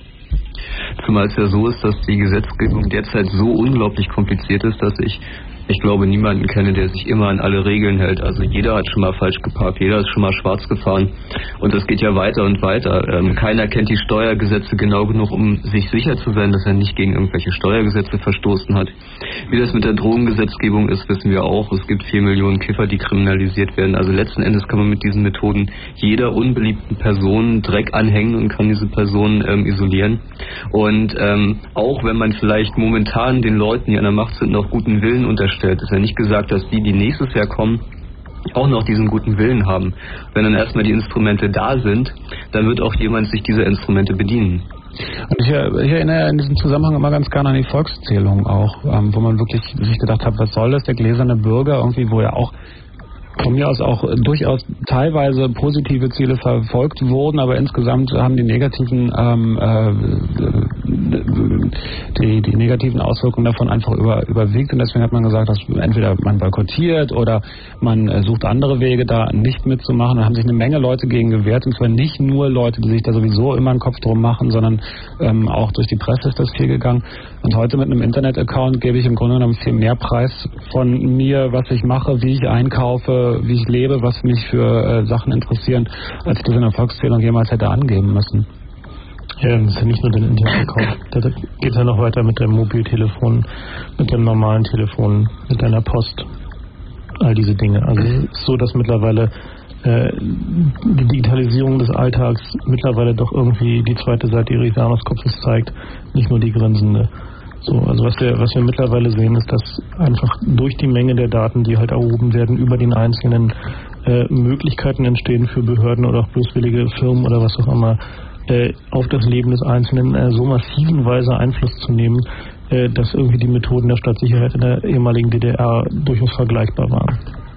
Zumal es ja so ist, dass die Gesetzgebung derzeit so unglaublich kompliziert ist, dass ich Ich glaube, niemanden kenne, der sich immer an alle Regeln hält. Also jeder hat schon mal falsch geparkt, jeder ist schon mal schwarz gefahren. Und das geht ja weiter und weiter. Ähm, keiner kennt die Steuergesetze genau genug, um sich sicher zu sein, dass er nicht gegen irgendwelche Steuergesetze verstoßen hat. Wie das mit der Drogengesetzgebung ist, wissen wir auch. Es gibt vier Millionen Kiffer, die kriminalisiert werden. Also letzten Endes kann man mit diesen Methoden jeder unbeliebten Person Dreck anhängen und kann diese Person ähm, isolieren. Und ähm, auch wenn man vielleicht momentan den Leuten, die an der Macht sind, noch guten Willen unterstellt, ist ja nicht gesagt, dass die, die nächstes Jahr kommen, auch noch diesen guten Willen haben. Wenn dann erstmal die Instrumente da sind, dann wird auch jemand sich dieser Instrumente bedienen. Und ich, ich erinnere in diesem Zusammenhang immer ganz gerne an die Volkszählung auch, ähm, wo man wirklich sich gedacht hat, was soll das, der gläserne Bürger, irgendwie, wo ja auch von mir aus auch durchaus teilweise positive Ziele verfolgt wurden, aber insgesamt haben die negativen ähm, äh, die, die negativen Auswirkungen davon einfach über, überwiegt und deswegen hat man gesagt, dass entweder man boykottiert oder man äh, sucht andere Wege, da nicht mitzumachen. Da haben sich eine Menge Leute gegen gewehrt und zwar nicht nur Leute, die sich da sowieso immer einen Kopf drum machen, sondern ähm, auch durch die Presse ist das viel gegangen. Und heute mit einem Internet-Account gebe ich im Grunde genommen viel mehr Preis von mir, was ich mache, wie ich einkaufe, wie ich lebe, was mich für äh, Sachen interessieren, als ich das in der Volkszählung jemals hätte angeben müssen. Ja, das ist ja nicht nur den Internet-Account. Da geht es ja noch weiter mit dem Mobiltelefon, mit dem normalen Telefon, mit deiner Post, all diese Dinge. Also es ist so, dass mittlerweile äh, die Digitalisierung des Alltags mittlerweile doch irgendwie die zweite Seite ihres Jahreskopfes zeigt, nicht nur die grinsende. So, also was wir, was wir mittlerweile sehen, ist, dass einfach durch die Menge der Daten, die halt erhoben werden, über den einzelnen äh, Möglichkeiten entstehen für Behörden oder auch böswillige Firmen oder was auch immer, äh, auf das Leben des Einzelnen äh, so massiven Weise Einfluss zu nehmen, äh, dass irgendwie die Methoden der Staatssicherheit in der ehemaligen D D R durchaus vergleichbar waren.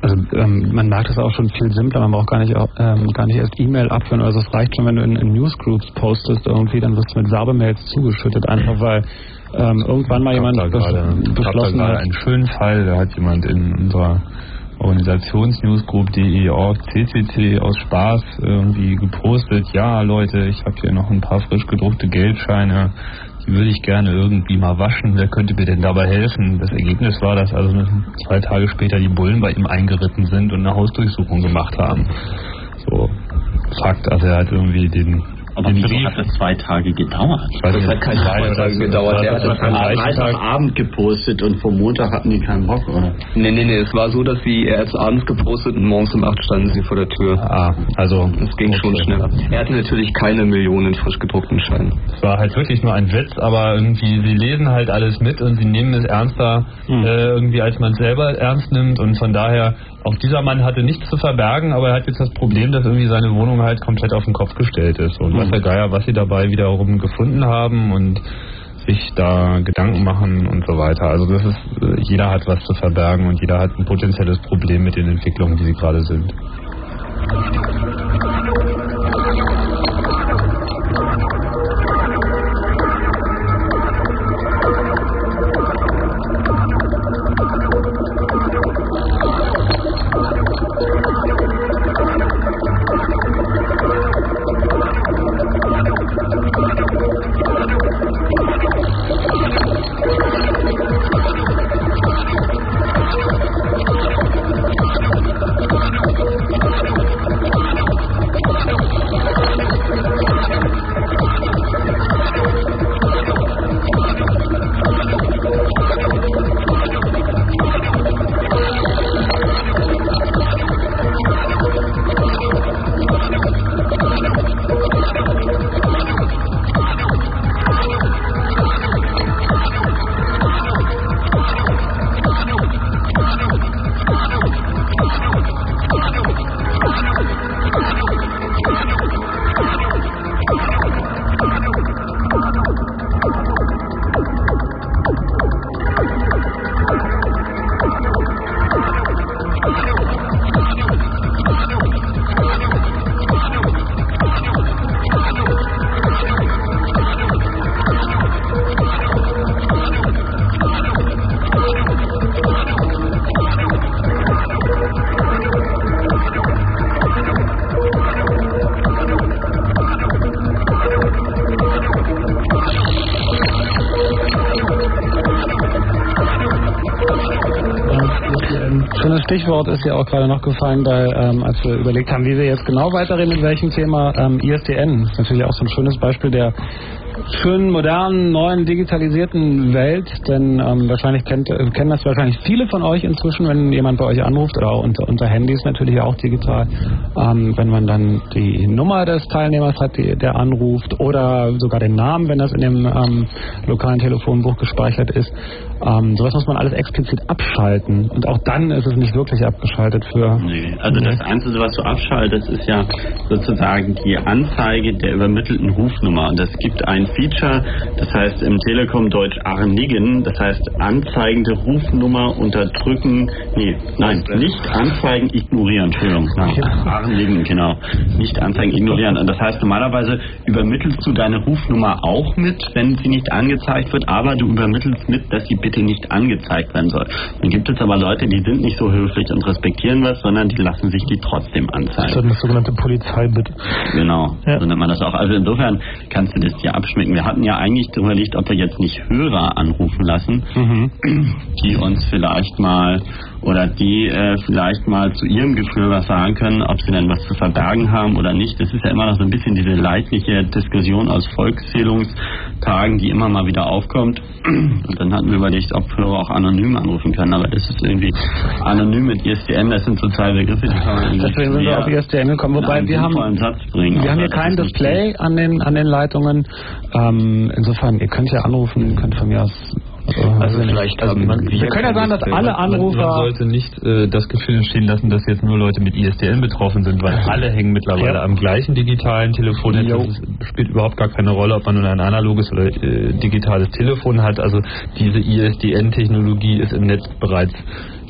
Also ähm, man merkt es auch schon viel simpler, man braucht gar nicht ähm, gar nicht erst E-Mail abführen, also es reicht schon, wenn du in, in Newsgroups postest irgendwie, dann wirst du mit Werbemails zugeschüttet, einfach weil ähm, irgendwann mal jemand da bes- beschlossen hat. Einen schönen Fall, da hat jemand in unserer Organisations-Newsgroup punkt de Org C C C aus Spaß irgendwie gepostet, ja Leute, ich habe hier noch ein paar frisch gedruckte Geldscheine, die würde ich gerne irgendwie mal waschen, wer könnte mir denn dabei helfen? Das Ergebnis war, dass also zwei Tage später die Bullen bei ihm eingeritten sind und eine Hausdurchsuchung gemacht haben. So, Fakt, also er hat irgendwie den Aber wieso hat das zwei Tage gedauert? Das hat keine zwei Tage gedauert. Der hat das am Freitagabend gepostet und vom Montag hatten die keinen Bock, oder? Nee, nee, nee, es war so, dass sie erst abends gepostet und morgens um acht standen sie vor der Tür. Ah, also... Es ging schon schnell. Er hatte natürlich keine Millionen frisch gedruckten Scheine. Es war halt wirklich nur ein Witz, aber irgendwie, sie lesen halt alles mit und sie nehmen es ernster, hm. äh, irgendwie als man es selber ernst nimmt und von daher, auch dieser Mann hatte nichts zu verbergen, aber er hat jetzt das Problem, dass irgendwie seine Wohnung halt komplett auf den Kopf gestellt ist und was der Geier, was sie dabei wiederum gefunden haben und sich da Gedanken machen und so weiter. Also das ist, jeder hat was zu verbergen und jeder hat ein potenzielles Problem mit den Entwicklungen, die sie gerade sind. Stichwort ist ja auch gerade noch gefallen, weil ähm, als wir überlegt haben, wie wir jetzt genau weiterreden, mit welchem Thema, ähm, I S D N ist natürlich auch so ein schönes Beispiel der schönen, modernen, neuen, digitalisierten Welt, denn ähm, wahrscheinlich kennt, äh, kennen das wahrscheinlich viele von euch inzwischen, wenn jemand bei euch anruft oder auch unter, unter Handys natürlich auch digital, ähm, wenn man dann die Nummer des Teilnehmers hat, die, der anruft oder sogar den Namen, wenn das in dem ähm, lokalen Telefonbuch gespeichert ist. Ähm, sowas muss man alles explizit abschalten und auch dann ist es nicht wirklich abgeschaltet für... Nee, also das Einzige, was du abschaltest, ist ja sozusagen die Anzeige der übermittelten Rufnummer und es gibt ein Feature, das heißt im Telekom-Deutsch Arnigen, das heißt anzeigende Rufnummer unterdrücken, nee, nein, nicht anzeigen, ignorieren, Entschuldigung, nein, Arnigen, genau, nicht anzeigen, ignorieren. Und das heißt, normalerweise übermittelst du deine Rufnummer auch mit, wenn sie nicht angezeigt wird, aber du übermittelst mit, dass sie bitte nicht angezeigt werden soll. Dann gibt es aber Leute, die sind nicht so höflich und respektieren was, sondern die lassen sich die trotzdem anzeigen. Das ist das sogenannte Polizeibitte. Genau, ja. So nennt man das auch. Also insofern kannst du das dir abschmecken. Wir hatten ja eigentlich überlegt, ob wir jetzt nicht Hörer anrufen lassen, mhm. die uns vielleicht mal oder die äh, vielleicht mal zu ihrem Gefühl was sagen können, ob sie denn was zu verbergen haben oder nicht. Das ist ja immer noch so ein bisschen diese leidliche Diskussion aus Volkszählungstagen, die immer mal wieder aufkommt. Und dann hatten wir überlegt, ob Hörer auch anonym anrufen können, aber das ist irgendwie anonym mit I S D N, das sind so zwei Begriffe, die kann man irgendwie deswegen sind wir auf I S D N gekommen, wobei wir haben, Satz bringen, wir haben hier kein Display an den, an den Leitungen. Ähm, insofern, ihr könnt ja anrufen, könnt von mir aus... Also, also vielleicht also man, wir können ja sagen, dass alle Anrufer... Man sollte nicht äh, das Gefühl entstehen lassen, dass jetzt nur Leute mit I S D N betroffen sind, weil alle hängen mittlerweile ja. am gleichen digitalen Telefon. Es spielt überhaupt gar keine Rolle, ob man nun ein analoges oder äh, digitales Telefon hat. Also diese I S D N-Technologie ist im Netz bereits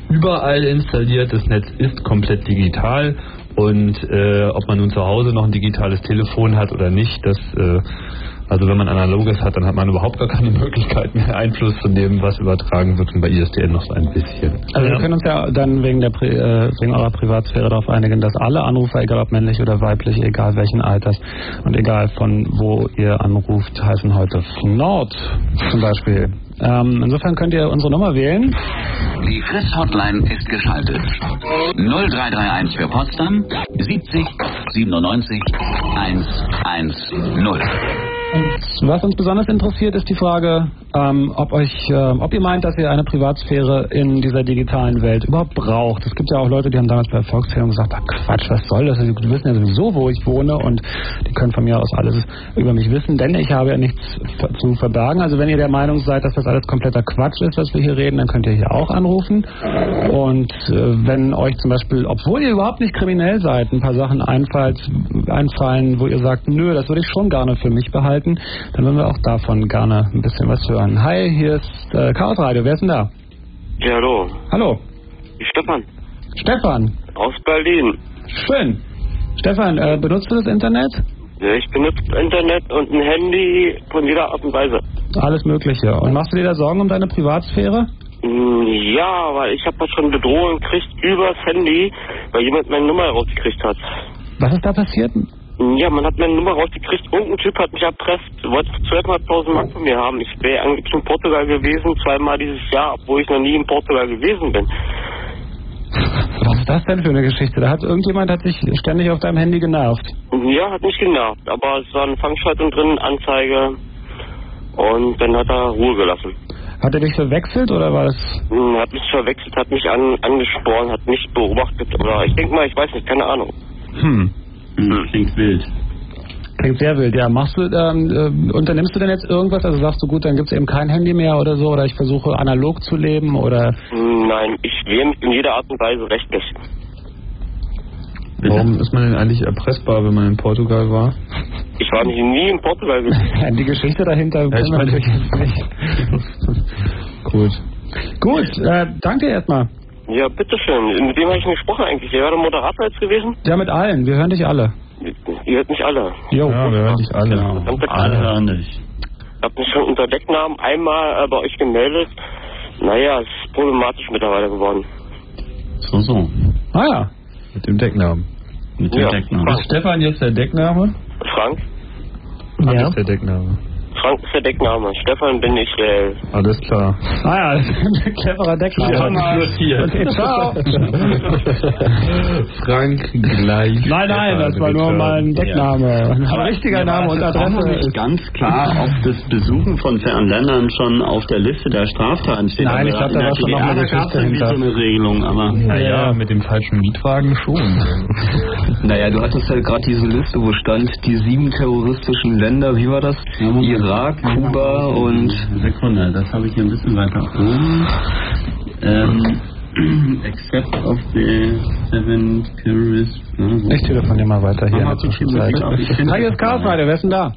überall installiert. Das Netz ist komplett digital. Und äh, ob man nun zu Hause noch ein digitales Telefon hat oder nicht, das, äh, also wenn man analoges hat, dann hat man überhaupt gar keine Möglichkeit mehr, Einfluss zu nehmen, was übertragen wird, und bei I S D N noch so ein bisschen. Also wir können uns ja dann wegen, der Pri- äh, wegen eurer Privatsphäre darauf einigen, dass alle Anrufer, egal ob männlich oder weiblich, egal welchen Alters und egal von wo ihr anruft, heißen heute Nord zum Beispiel. Ähm, insofern könnt ihr unsere Nummer wählen. Die Fritz-Hotline ist geschaltet. null drei drei eins für Potsdam, siebzig siebenundneunzig hundertzehn. Und was uns besonders interessiert, ist die Frage, ähm, ob euch, äh, ob ihr meint, dass ihr eine Privatsphäre in dieser digitalen Welt überhaupt braucht. Es gibt ja auch Leute, die haben damals bei Volkszählung gesagt, ach Quatsch, was soll das? Die wissen ja sowieso, wo ich wohne, und die können von mir aus alles über mich wissen, denn ich habe ja nichts zu verbergen. Also wenn ihr der Meinung seid, dass das alles kompletter Quatsch ist, was wir hier reden, dann könnt ihr hier auch anrufen. Und äh, wenn euch zum Beispiel, obwohl ihr überhaupt nicht kriminell seid, ein paar Sachen einfallt, einfallen, wo ihr sagt, nö, das würde ich schon gerne für mich behalten, dann würden wir auch davon gerne ein bisschen was hören. Hi, hier ist äh, Chaos Radio. Wer ist denn da? Ja, hallo. Hallo. Stefan. Stefan. Aus Berlin. Schön. Stefan, äh, benutzt du das Internet? Ja, ich benutze Internet und ein Handy von jeder Art und Weise. Alles Mögliche. Und machst du dir da Sorgen um deine Privatsphäre? Ja, weil ich habe schon Bedrohung gekriegt übers Handy, weil jemand meine Nummer rausgekriegt hat. Was ist da passiert? Ja, man hat meine Nummer rausgekriegt. Irgendein Typ hat mich erpresst, wollte zwölfhunderttausend Mark von mir haben. Ich wäre eigentlich in Portugal gewesen, zweimal dieses Jahr, obwohl ich noch nie in Portugal gewesen bin. Was ist das denn für eine Geschichte? Da hat irgendjemand hat sich ständig auf deinem Handy genervt. Ja, hat mich genervt, aber es war eine Fangschaltung drin, Anzeige, und dann hat er Ruhe gelassen. Hat er dich verwechselt oder war das? Hm, hat mich verwechselt, hat mich an, angesporen, hat mich beobachtet, oder ich denke mal, ich weiß nicht, keine Ahnung. Hm. Hm, klingt wild. Klingt sehr wild, ja. Machst du, ähm, äh, unternimmst du denn jetzt irgendwas? Also sagst du, gut, dann gibt es eben kein Handy mehr oder so, oder ich versuche analog zu leben, oder? Nein, ich wehre mich in jeder Art und Weise rechtlich. Warum ist man denn eigentlich erpressbar, wenn man in Portugal war? Ich war nicht, nie in Portugal gewesen. Die Geschichte dahinter ja, kennen wir natürlich jetzt nicht. Gut. Gut, äh, danke erstmal. Ja, bitteschön. Mit wem habe ich denn gesprochen eigentlich? Wer war der Moderator jetzt gewesen? Ja, mit allen. Wir hören dich alle. Ihr hört mich alle. Jo. Ja, wir hören dich alle. Genau. Alle hören dich. Ich habe mich schon unter Decknamen einmal äh, bei euch gemeldet. Naja, es ist problematisch mittlerweile geworden. So, so. Ah ja. Mit dem Decknamen. Mit dem Ja. Decknamen. Ist Stefan jetzt der Deckname? Frank? Frank Ja. ist der Deckname. Frank ist der Deckname. Stefan bin ich reell. Alles klar. Ah ja, das ist ein cleverer Deckname. Ja, notiert. Okay, ciao. Frank gleich. Nein, nein, das war nur mal ein Deckname. Ein richtiger Name und Es ist auch noch Adresse nicht ist... ganz klar, ob das Besuchen von fernen Ländern schon auf der Liste der Straftaten steht. Nein, ich Aber glaub, da in war der schon noch eine D D R gab's Geschichte irgendwie so hinter. eine Regelung, aber... Naja, mit dem falschen Mietwagen schon. Naja, du hattest ja gerade diese Liste, wo stand, die sieben terroristischen Länder, wie war das? Irak, Kuba und... Sekunde, das habe ich hier ein bisschen weiter oben. Ähm, except of the seven terrorists... Ich telefoniere mal weiter hier in der Mach mal Zwischenzeit. ich finde Hi, hier ist Chaos Radio, wer ist denn da?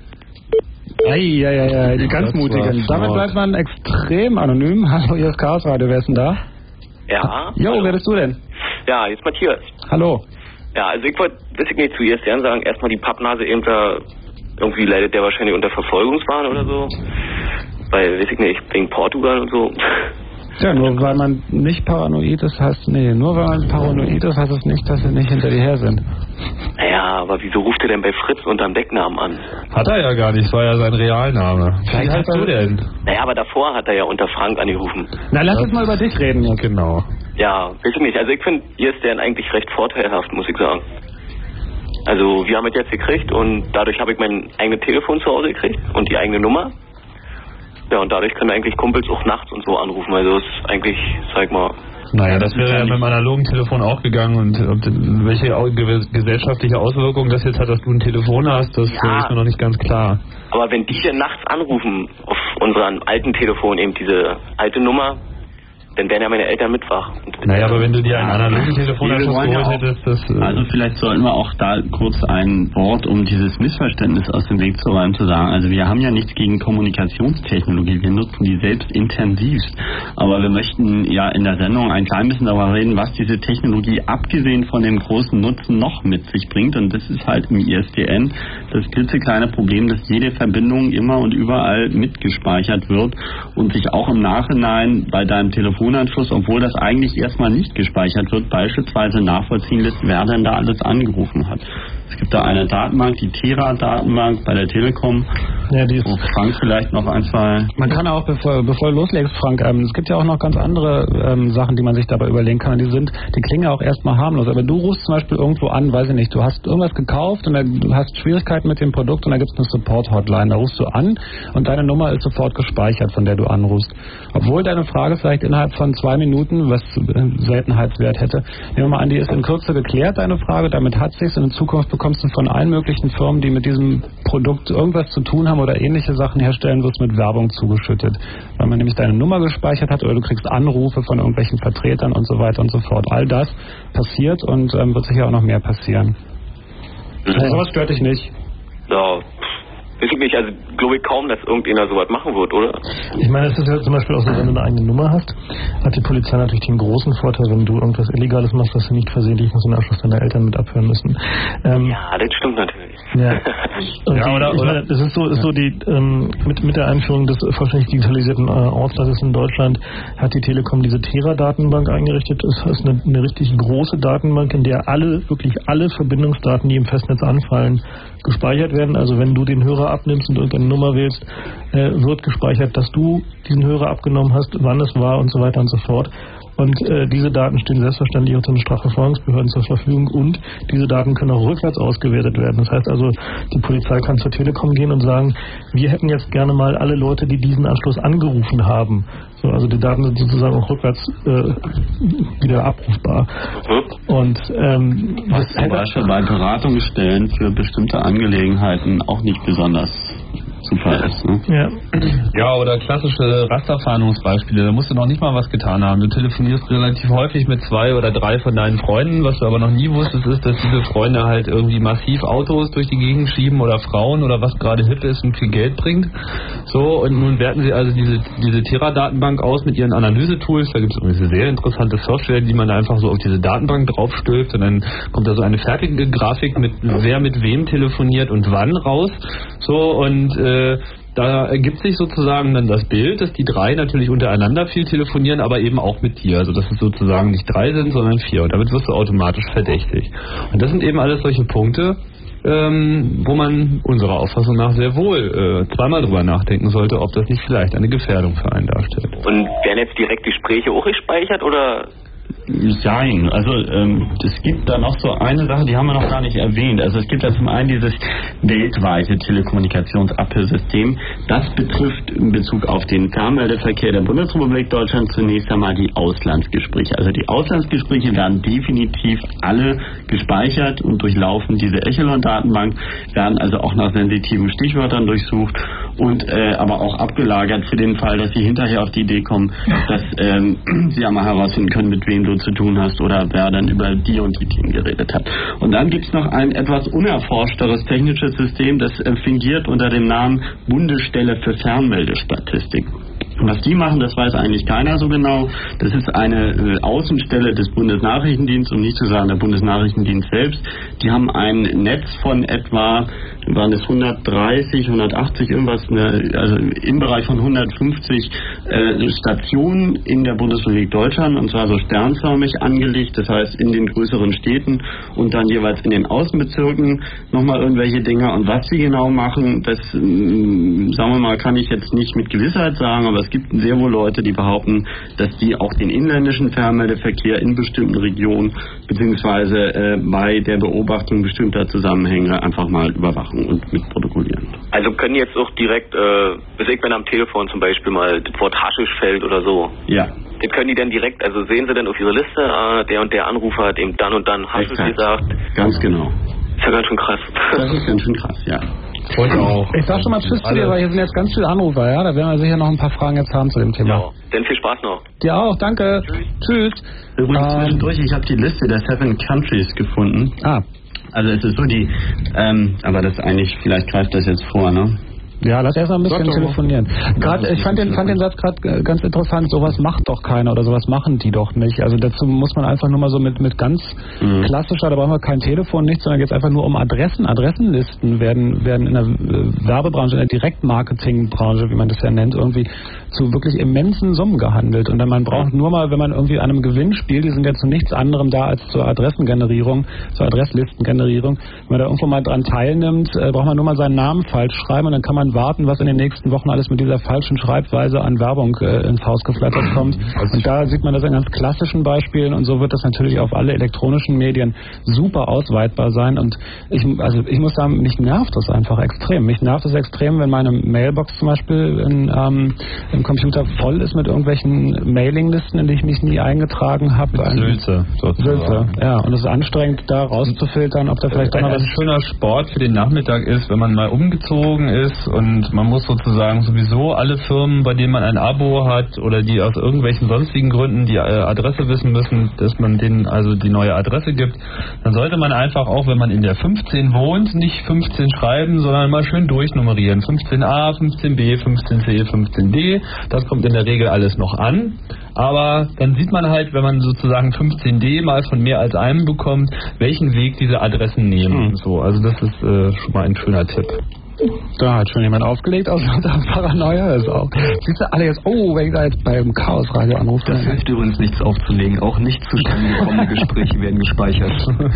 Eieiei, die ganz Das Mutigen. war Damit smart. bleibt man extrem anonym. Hallo, hier ist Chaos Radio, wer ist denn da? Ja. Jo, wer bist du denn? Ja, jetzt Matthias. Hallo. Ja, also ich wollte, weiß ich nicht, zu I S D N sagen, erstmal die Pappnase eben da, irgendwie leidet der wahrscheinlich unter Verfolgungswahn oder so. Weil, weiß ich nicht, wegen Portugal und so. Ja, nur weil man nicht paranoid ist, heißt, nee, nur weil man paranoid ist, heißt es nicht, dass wir nicht hinter dir her sind. Naja, aber wieso ruft er denn bei Fritz unterm Decknamen an? Hat er ja gar nicht, das war ja sein Realname. Wie heißt du denn? Naja, aber davor hat er ja unter Frank angerufen. Na, lass uns mal über dich reden jetzt. Genau. Ja, weiß ich nicht. Also ich finde I S D N eigentlich recht vorteilhaft, muss ich sagen. Also wir haben es jetzt gekriegt und dadurch habe ich mein eigenes Telefon zu Hause gekriegt und die eigene Nummer. Ja, und dadurch können eigentlich Kumpels auch nachts und so anrufen. Also es ist eigentlich, sag mal... Naja, das wäre ja mit dem analogen Telefon auch gegangen. Und, und welche au- ge- gesellschaftliche Auswirkungen das jetzt hat, dass du ein Telefon hast, das Ja. ist mir noch nicht ganz klar. Aber wenn die denn nachts anrufen auf unserem alten Telefon, eben diese alte Nummer, dann wären ja meine Eltern mit wach. Naja, aber wenn du dir einen analogen Telefonanschluss geholt hättest, das... Äh also vielleicht sollten wir auch da kurz ein Wort, um dieses Missverständnis aus dem Weg zu räumen, zu sagen. Also wir haben ja nichts gegen Kommunikationstechnologie, wir nutzen die selbst intensivst. Aber wir möchten ja in der Sendung ein klein bisschen darüber reden, was diese Technologie abgesehen von dem großen Nutzen noch mit sich bringt. Und das ist halt im I S D N das klitzekleine Problem, dass jede Verbindung immer und überall mitgespeichert wird und sich auch im Nachhinein bei deinem Telefonanschluss, obwohl das eigentlich erstmal nicht gespeichert wird, beispielsweise nachvollziehen lässt, wer denn da alles angerufen hat. Es gibt da eine Datenbank, die Tera-Datenbank bei der Telekom. Ja, die ist wo Frank vielleicht noch ein, zwei... Man kann auch, bevor, bevor du loslegst, Frank, ähm, es gibt ja auch noch ganz andere ähm, Sachen, die man sich dabei überlegen kann. Die sind, die klingen ja auch erstmal harmlos. Aber du rufst zum Beispiel irgendwo an, weiß ich nicht, du hast irgendwas gekauft und du hast Schwierigkeiten mit dem Produkt und da gibt es eine Support-Hotline. Da rufst du an und deine Nummer ist sofort gespeichert, von der du anrufst. Obwohl deine Frage vielleicht innerhalb von zwei Minuten, was Seltenheitswert hätte, nehmen wir mal an, die ist in Kürze geklärt, deine Frage. Damit hat sich's in Zukunft bekommst du von allen möglichen Firmen, die mit diesem Produkt irgendwas zu tun haben oder ähnliche Sachen herstellen, wird es mit Werbung zugeschüttet. Weil man nämlich deine Nummer gespeichert hat oder du kriegst Anrufe von irgendwelchen Vertretern und so weiter und so fort. All das passiert und ähm, wird sicher auch noch mehr passieren. Mhm. Also sowas stört dich nicht? Ja, weiß ich nicht. Also glaube ich kaum, dass irgendjemand sowas machen wird, oder? Ich meine, es ist ja zum Beispiel auch so, wenn du eine eigene Nummer hast, hat die Polizei natürlich den großen Vorteil, wenn du irgendwas Illegales machst, dass du nicht versehentlich den Anschluss deiner Eltern mit abhören müssen. Ähm, ja, das stimmt natürlich. Ja, und ja die, oder, ich meine, das ist so, ist so die ähm, mit, mit der Einführung des vollständig digitalisierten äh, Ausweises in Deutschland hat die Telekom diese Tera-Datenbank eingerichtet. Das ist eine, eine richtig große Datenbank, in der alle, wirklich alle Verbindungsdaten, die im Festnetz anfallen, gespeichert werden. Also wenn du den Hörer abnimmst und irgendeine Nummer wählst, äh, wird gespeichert, dass du diesen Hörer abgenommen hast, wann es war und so weiter und so fort. Und äh, diese Daten stehen selbstverständlich auch den Strafverfolgungsbehörden zur Verfügung und diese Daten können auch rückwärts ausgewertet werden. Das heißt also, die Polizei kann zur Telekom gehen und sagen, wir hätten jetzt gerne mal alle Leute, die diesen Anschluss angerufen haben. So, also die Daten sind sozusagen auch rückwärts äh, wieder abrufbar. Mhm. Und ähm, was zum Beispiel bei Beratungsstellen für bestimmte Angelegenheiten auch nicht besonders super ist. Ne? Ja. ja, oder klassische Rasterfahndungsbeispiele. Da musst du noch nicht mal was getan haben. Du telefonierst relativ häufig mit zwei oder drei von deinen Freunden. Was du aber noch nie wusstest, ist, dass diese Freunde halt irgendwie massiv Autos durch die Gegend schieben oder Frauen oder was gerade hip ist und viel Geld bringt. So, und nun werten sie also diese, diese Tera-Datenbank aus mit ihren Analysetools. Da gibt es übrigens eine sehr interessante Software, die man da einfach so auf diese Datenbank draufstülpt und dann kommt da so eine fertige Grafik mit wer mit wem telefoniert und wann raus. So, und äh, da ergibt sich sozusagen dann das Bild, dass die drei natürlich untereinander viel telefonieren, aber eben auch mit dir. Also dass es sozusagen nicht drei sind, sondern vier. Und damit wirst du automatisch verdächtig. Und das sind eben alles solche Punkte, ähm, wo man unserer Auffassung nach sehr wohl äh, zweimal drüber nachdenken sollte, ob das nicht vielleicht eine Gefährdung für einen darstellt. Und werden jetzt direkt die Gespräche auch gespeichert oder... Nein, also ähm, es gibt da noch so eine Sache, die haben wir noch gar nicht erwähnt. Also es gibt ja zum einen dieses weltweite Telekommunikationsabhörsystem. Das betrifft in Bezug auf den Fernmeldeverkehr der Bundesrepublik Deutschland zunächst einmal die Auslandsgespräche. Also die Auslandsgespräche werden definitiv alle gespeichert und durchlaufen diese Echelon-Datenbank, werden also auch nach sensitiven Stichwörtern durchsucht und äh, aber auch abgelagert für den Fall, dass sie hinterher auf die Idee kommen, dass ähm, sie einmal herausfinden können, mit wem du zu tun hast oder wer dann über die und die Themen geredet hat. Und dann gibt es noch ein etwas unerforschteres technisches System, das äh, fingiert unter dem Namen Bundesstelle für Fernmeldestatistik. Und was die machen, das weiß eigentlich keiner so genau. Das ist eine äh, Außenstelle des Bundesnachrichtendienstes, um nicht zu sagen der Bundesnachrichtendienst selbst. Die haben ein Netz von etwa, waren es hundertdreißig, hundertachtzig, irgendwas, ne, also im Bereich von hundertfünfzig äh, Stationen in der Bundesrepublik Deutschland, und zwar so sternförmig angelegt, das heißt in den größeren Städten und dann jeweils in den Außenbezirken nochmal irgendwelche Dinge. Und was sie genau machen, das, äh, sagen wir mal, kann ich jetzt nicht mit Gewissheit sagen, aber es gibt sehr wohl Leute, die behaupten, dass die auch den inländischen Fernmeldeverkehr in bestimmten Regionen beziehungsweise äh, bei der Beobachtung bestimmter Zusammenhänge einfach mal überwachen und mitprotokollieren. Also können jetzt auch direkt, äh, bis ich wenn am Telefon zum Beispiel mal das Wort Haschisch fällt oder so. Ja. Das können die dann direkt, also sehen sie dann auf ihre Liste, äh, der und der Anrufer hat eben dann und dann Haschisch gesagt. Ganz genau. Ist ja ganz schön krass. Das ist ganz schön krass, ja. Und auch. Ich sag schon mal Tschüss zu dir, weil hier sind jetzt ganz viele Anrufer, ja? Da werden wir sicher noch ein paar Fragen jetzt haben zu dem Thema. Ja, dann viel Spaß noch. Dir auch, danke. Tschüss. Übrigens Ähm, zwischendurch, ich habe die Liste der Seven Countries gefunden. Ah. Also es ist so die, ähm, aber das eigentlich, vielleicht greift das jetzt vor, ne? Ja, lass erst mal ein bisschen Sag doch mal. telefonieren. Gerade, ich fand den, fand den Satz gerade ganz interessant, sowas macht doch keiner oder sowas machen die doch nicht. Also dazu muss man einfach nur mal so mit, mit ganz mhm. klassischer, da brauchen wir kein Telefon, nichts, sondern geht es einfach nur um Adressen. Adressenlisten werden, werden in der Werbebranche, in der Direktmarketingbranche, wie man das ja nennt, irgendwie zu wirklich immensen Summen gehandelt. Und dann man braucht nur mal, wenn man irgendwie an einem Gewinnspiel, die sind ja zu nichts anderem da als zur Adressengenerierung, zur Adresslistengenerierung, wenn man da irgendwo mal dran teilnimmt, äh, braucht man nur mal seinen Namen falsch schreiben und dann kann man warten, was in den nächsten Wochen alles mit dieser falschen Schreibweise an Werbung äh, ins Haus geflattert kommt. Und da sieht man das in ganz klassischen Beispielen und so wird das natürlich auf alle elektronischen Medien super ausweitbar sein. Und ich, also ich muss sagen, mich nervt das einfach extrem. Mich nervt es extrem, wenn meine Mailbox zum Beispiel in, ähm, im Computer voll ist mit irgendwelchen Mailinglisten, in die ich mich nie eingetragen habe. Sülze, sozusagen. Sülze, ja. Und es ist anstrengend, da rauszufiltern, ob da vielleicht ein, noch was... Ein schöner Sport für den Nachmittag ist, wenn man mal umgezogen ist und man muss sozusagen sowieso alle Firmen, bei denen man ein Abo hat oder die aus irgendwelchen sonstigen Gründen die äh, Adresse wissen müssen, dass man denen also die neue Adresse gibt, dann sollte man einfach auch, wenn man in der fünfzehn wohnt, nicht fünfzehn schreiben, sondern mal schön durchnummerieren. fünfzehn a, fünfzehn b, fünfzehn c, fünfzehn d, das kommt in der Regel alles noch an. Aber dann sieht man halt, wenn man sozusagen fünfzehn d mal von mehr als einem bekommt, welchen Weg diese Adressen nehmen. Hm. So, also das ist äh, schon mal ein schöner Tipp. Da hat schon jemand aufgelegt aus unserer Paranoia. Ist auch. Siehst du alle jetzt, oh, wenn ich da jetzt beim Chaos-Radio anrufe. Das hilft übrigens nichts aufzulegen. Auch nicht zustande gekommene Gespräche werden gespeichert.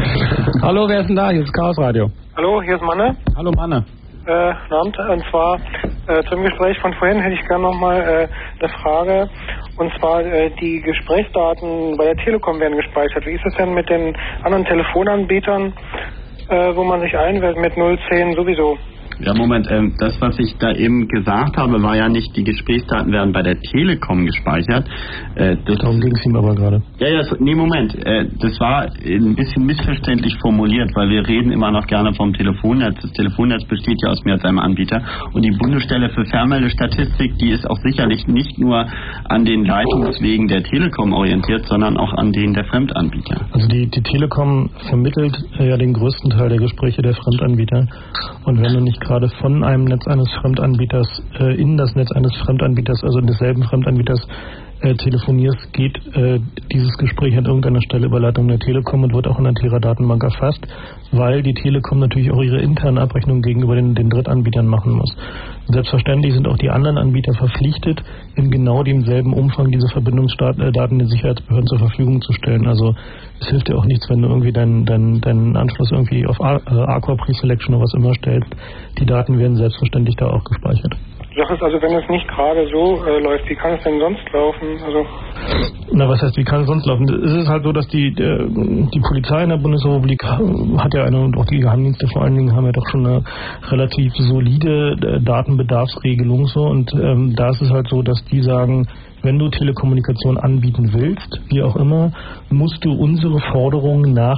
Hallo, wer ist denn da? Hier ist Chaos-Radio. Hallo, hier ist Manne. Hallo, Manne. Äh, Abend. Und zwar äh, zum Gespräch von vorhin hätte ich gerne nochmal äh, eine Frage. Und zwar äh, die Gesprächsdaten bei der Telekom werden gespeichert. Wie ist es denn mit den anderen Telefonanbietern, äh, wo man sich einwählt mit null zehn sowieso? Ja, Moment, ähm, das, was ich da eben gesagt habe, war ja nicht, die Gesprächsdaten werden bei der Telekom gespeichert. Äh, das Darum ging es ihm aber gerade. Ja, ja, so, nee, Moment, äh, das war ein bisschen missverständlich formuliert, weil wir reden immer noch gerne vom Telefonnetz. Das Telefonnetz besteht ja aus mehr als einem Anbieter. Und die Bundesstelle für Fernmeldestatistik, die ist auch sicherlich nicht nur an den Leitungswegen der Telekom orientiert, sondern auch an denen der Fremdanbieter. Also die, die Telekom vermittelt äh, ja den größten Teil der Gespräche der Fremdanbieter. Und wenn du nicht gerade von einem Netz eines Fremdanbieters äh, in das Netz eines Fremdanbieters, also desselben Fremdanbieters, äh, telefonierst, geht äh, dieses Gespräch an irgendeiner Stelle über Leitung der Telekom und wird auch in der Tera-Datenbank erfasst, weil die Telekom natürlich auch ihre internen Abrechnungen gegenüber den, den Drittanbietern machen muss. Selbstverständlich sind auch die anderen Anbieter verpflichtet, in genau demselben Umfang diese Verbindungsdaten den Sicherheitsbehörden zur Verfügung zu stellen. Also es hilft dir auch nichts, wenn du irgendwie deinen dein, dein Anschluss irgendwie auf Aqua Preselection oder was immer stellst. Die Daten werden selbstverständlich da auch gespeichert. Die Sache ist also, wenn es nicht gerade so äh, läuft, wie kann es denn sonst laufen? Also Na, was heißt, wie kann es sonst laufen? Es ist halt so, dass die, äh, die Polizei in der Bundesrepublik hat ja eine, und auch die Geheimdienste vor allen Dingen haben ja doch schon eine relativ solide äh, Datenbedarfsregelung so, und ähm, da ist es halt so, dass die sagen, wenn du Telekommunikation anbieten willst, wie auch immer, musst du unsere Forderungen nach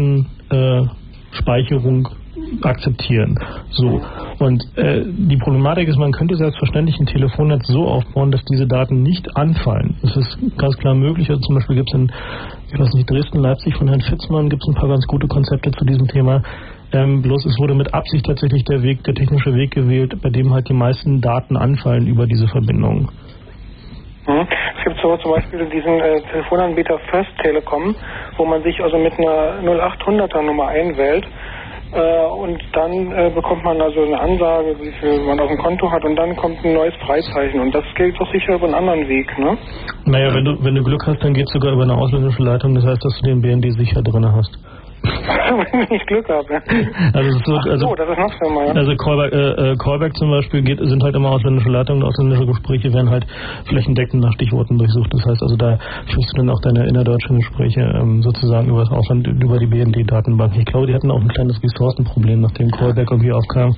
Datenspeicherung äh, akzeptieren. So. Und äh, die Problematik ist, man könnte selbstverständlich ein Telefonnetz so aufbauen, dass diese Daten nicht anfallen. Das ist ganz klar möglich. Also zum Beispiel gibt es in, ich weiß nicht, Dresden, Leipzig von Herrn Fitzmann gibt es ein paar ganz gute Konzepte zu diesem Thema. Ähm, bloß es wurde mit Absicht tatsächlich der Weg, der technische Weg gewählt, bei dem halt die meisten Daten anfallen über diese Verbindungen. Es gibt so zum Beispiel diesen äh, Telefonanbieter First Telekom, wo man sich also mit einer null achthunderter Nummer einwählt. Äh, und dann äh, bekommt man also eine Ansage, wie viel man auf dem Konto hat, und dann kommt ein neues Freizeichen. Und das geht doch sicher über einen anderen Weg, ne? Naja, wenn du, wenn du Glück hast, dann geht es sogar über eine ausländische Leitung. Das heißt, dass du den B N D sicher drin hast. Wenn ich Glück habe, ja. Also, so, also, Ach so, das ist noch schlimmer, ja. Also Callback, äh, Callback zum Beispiel geht, sind halt immer ausländische Leitungen, ausländische Gespräche werden halt flächendeckend nach Stichworten durchsucht. Das heißt also, da führst du dann auch deine innerdeutschen Gespräche ähm, sozusagen über das Ausland, über die B N D-Datenbank. Ich glaube, die hatten auch ein kleines Ressourcenproblem, nachdem Callback irgendwie aufkam.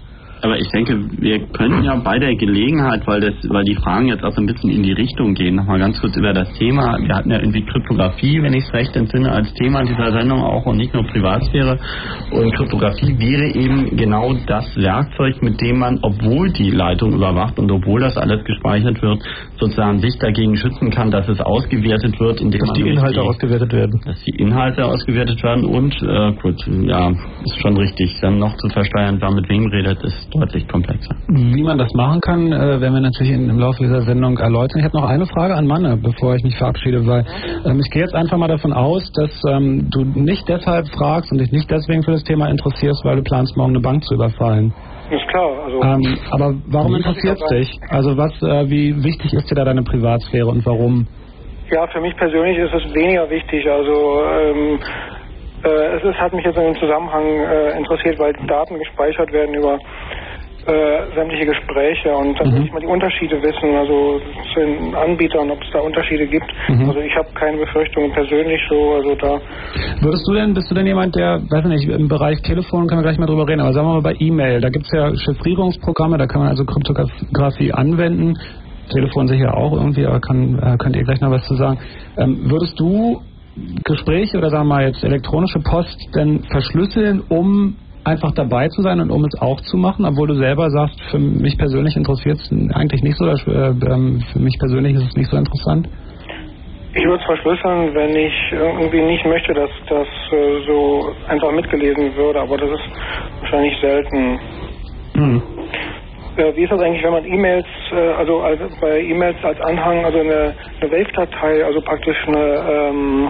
Aber ich denke, wir könnten ja bei der Gelegenheit, weil das, weil die Fragen jetzt auch so ein bisschen in die Richtung gehen, nochmal ganz kurz über das Thema. Wir hatten ja irgendwie Kryptographie, wenn ich es recht entsinne, als Thema in dieser Sendung auch und nicht nur Privatsphäre. Und Kryptographie wäre eben genau das Werkzeug, mit dem man, obwohl die Leitung überwacht und obwohl das alles gespeichert wird, sozusagen sich dagegen schützen kann, dass es ausgewertet wird, indem dass man die Inhalte die, ausgewertet werden. Dass die Inhalte ausgewertet werden und, äh, gut, ja, ist schon richtig, dann noch zu versteuern, wer mit wem redet, ist deutlich komplexer. Wie man das machen kann, äh, werden wir natürlich in, im Laufe dieser Sendung erläutern. Ich habe noch eine Frage an Manne, bevor ich mich verabschiede, weil ähm, ich gehe jetzt einfach mal davon aus, dass ähm, du nicht deshalb fragst und dich nicht deswegen für das Thema interessierst, weil du planst, morgen eine Bank zu überfallen. Ist klar. Also ähm, aber warum interessiert es dich? Also was, äh, wie wichtig ist dir da deine Privatsphäre und warum? Ja, für mich persönlich ist es weniger wichtig. Also ähm, äh, es ist, hat mich jetzt in dem Zusammenhang äh, interessiert, weil Daten gespeichert werden über Äh, sämtliche Gespräche und dann mhm. will ich mal die Unterschiede wissen, also zu den Anbietern, ob es da Unterschiede gibt. Mhm. Also ich habe keine Befürchtungen persönlich so, also da. Würdest du denn, bist du denn jemand, der, weiß nicht, im Bereich Telefon können wir gleich mal drüber reden, aber sagen wir mal bei E-Mail, da gibt es ja Chiffrierungsprogramme, da kann man also Kryptographie anwenden, Telefon sicher auch irgendwie, aber kann, äh, könnt ihr gleich noch was zu sagen. Ähm, würdest du Gespräche oder sagen wir mal jetzt elektronische Post denn verschlüsseln, um einfach dabei zu sein und um es auch zu machen, obwohl du selber sagst, für mich persönlich interessiert es eigentlich nicht so, oder für mich persönlich ist es nicht so interessant? Ich würde es verschlüsseln, wenn ich irgendwie nicht möchte, dass das äh, so einfach mitgelesen würde, aber das ist wahrscheinlich selten. Hm. Äh, wie ist das eigentlich, wenn man E-Mails, äh, also, also bei E-Mails als Anhang, also eine, eine Wave-Datei, also praktisch eine ähm,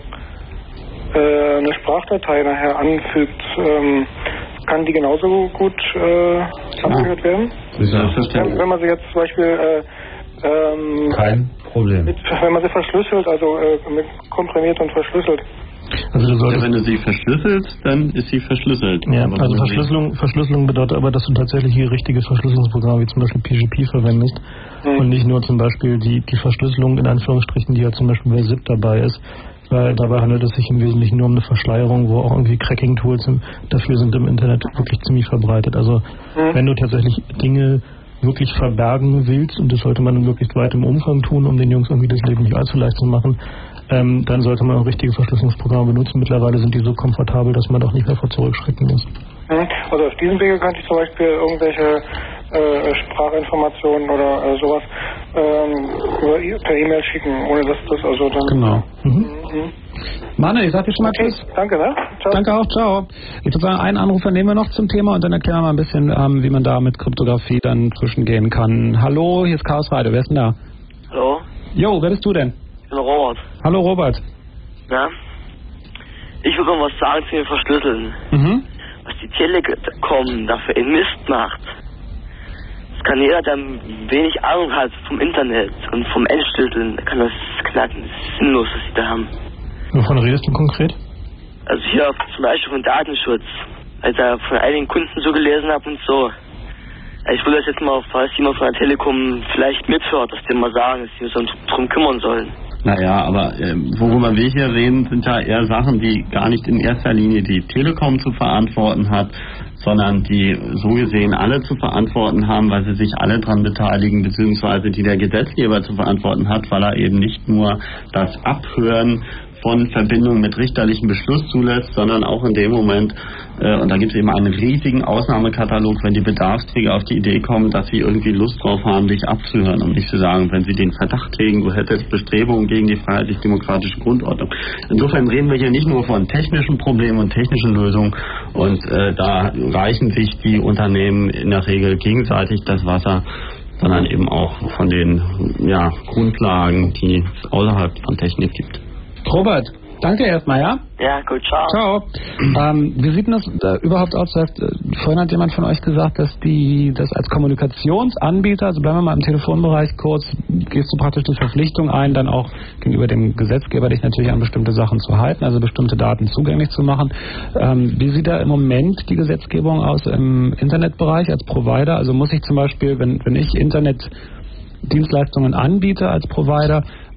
eine Sprachdatei nachher anfügt, ähm, kann die genauso gut äh, abgehört werden? Wenn, wenn man sie jetzt zum Beispiel äh, ähm, kein Problem. Mit, wenn man sie verschlüsselt, also äh, mit komprimiert und verschlüsselt. Also du solltest, ja, wenn du sie verschlüsselst, dann ist sie verschlüsselt. Ja, aber also Verschlüsselung, Verschlüsselung bedeutet aber, dass du tatsächlich hier richtige Verschlüsselungsprogramme wie zum Beispiel P G P verwendest hm. und nicht nur zum Beispiel die, die Verschlüsselung in Anführungsstrichen, die ja zum Beispiel bei ZIP dabei ist. Weil dabei handelt es sich im Wesentlichen nur um eine Verschleierung, wo auch irgendwie Cracking-Tools dafür sind im Internet wirklich ziemlich verbreitet. Also mhm. wenn du tatsächlich Dinge wirklich verbergen willst, und das sollte man in möglichst weitem Umfang tun, um den Jungs irgendwie das Leben nicht allzu leicht zu machen, ähm, dann sollte man auch richtige Verschlüsselungsprogramme benutzen. Mittlerweile sind die so komfortabel, dass man auch nicht mehr vor zurückschrecken muss. Mhm. Also auf diesem Wege könnte ich zum Beispiel irgendwelche äh, Sprachinformationen oder äh, sowas ähm, per E-Mail schicken, ohne dass das also dann... Genau. Mhm. Mhm. Manne, ich sag dir schon mal okay. Tschüss. Danke, ne? Ciao. Danke auch, ciao. Ich würde sagen, einen Anrufer nehmen wir noch zum Thema und dann erklären wir mal ein bisschen, ähm, wie man da mit Kryptographie dann zwischengehen kann. Hallo, hier ist Chaos Radio, wer ist denn da? Hallo? Jo, wer bist du denn? Ich bin Robert. Hallo Robert. Ja? Ich will noch was sagen zu den Verschlüsseln. Mhm. Was die Telekom dafür in Mist macht. Das kann jeder, der wenig Ahnung hat vom Internet und vom Entschlüsseln, kann das knacken. Das ist sinnlos, was sie da haben. Wovon redest du konkret? Also hier zum Beispiel von Datenschutz. Weil ich da von einigen Kunden so gelesen habe und so. Ich will das jetzt mal, falls jemand von der Telekom vielleicht mithört, dass die mal sagen, dass die uns drum kümmern sollen. Naja, aber äh, worüber wir hier reden, sind ja eher Sachen, die gar nicht in erster Linie die Telekom zu verantworten hat, sondern die so gesehen alle zu verantworten haben, weil sie sich alle dran beteiligen, beziehungsweise die der Gesetzgeber zu verantworten hat, weil er eben nicht nur das Abhören von Verbindungen mit richterlichem Beschluss zulässt, sondern auch in dem Moment, äh, und da gibt es eben einen riesigen Ausnahmekatalog, wenn die Bedarfsträger auf die Idee kommen, dass sie irgendwie Lust drauf haben, dich abzuhören und nicht zu sagen, wenn sie den Verdacht hegen, du hättest Bestrebungen gegen die freiheitlich-demokratische Grundordnung. Insofern reden wir hier nicht nur von technischen Problemen und technischen Lösungen und äh, da reichen sich die Unternehmen in der Regel gegenseitig das Wasser, sondern eben auch von den ja, Grundlagen, die es außerhalb von Technik gibt. Robert, danke erstmal, ja? Ja, gut, ciao. Ciao. Ähm, wie sieht denn das äh, überhaupt aus? Das heißt, äh, vorhin hat jemand von euch gesagt, dass die das als Kommunikationsanbieter, also bleiben wir mal im Telefonbereich kurz, gehst du praktisch die Verpflichtung ein, dann auch gegenüber dem Gesetzgeber dich natürlich an bestimmte Sachen zu halten, also bestimmte Daten zugänglich zu machen. Ähm, wie sieht da im Moment die Gesetzgebung aus im Internetbereich als Provider? Also muss ich zum Beispiel, wenn, wenn ich Internet Dienstleistungen anbiete als Provider,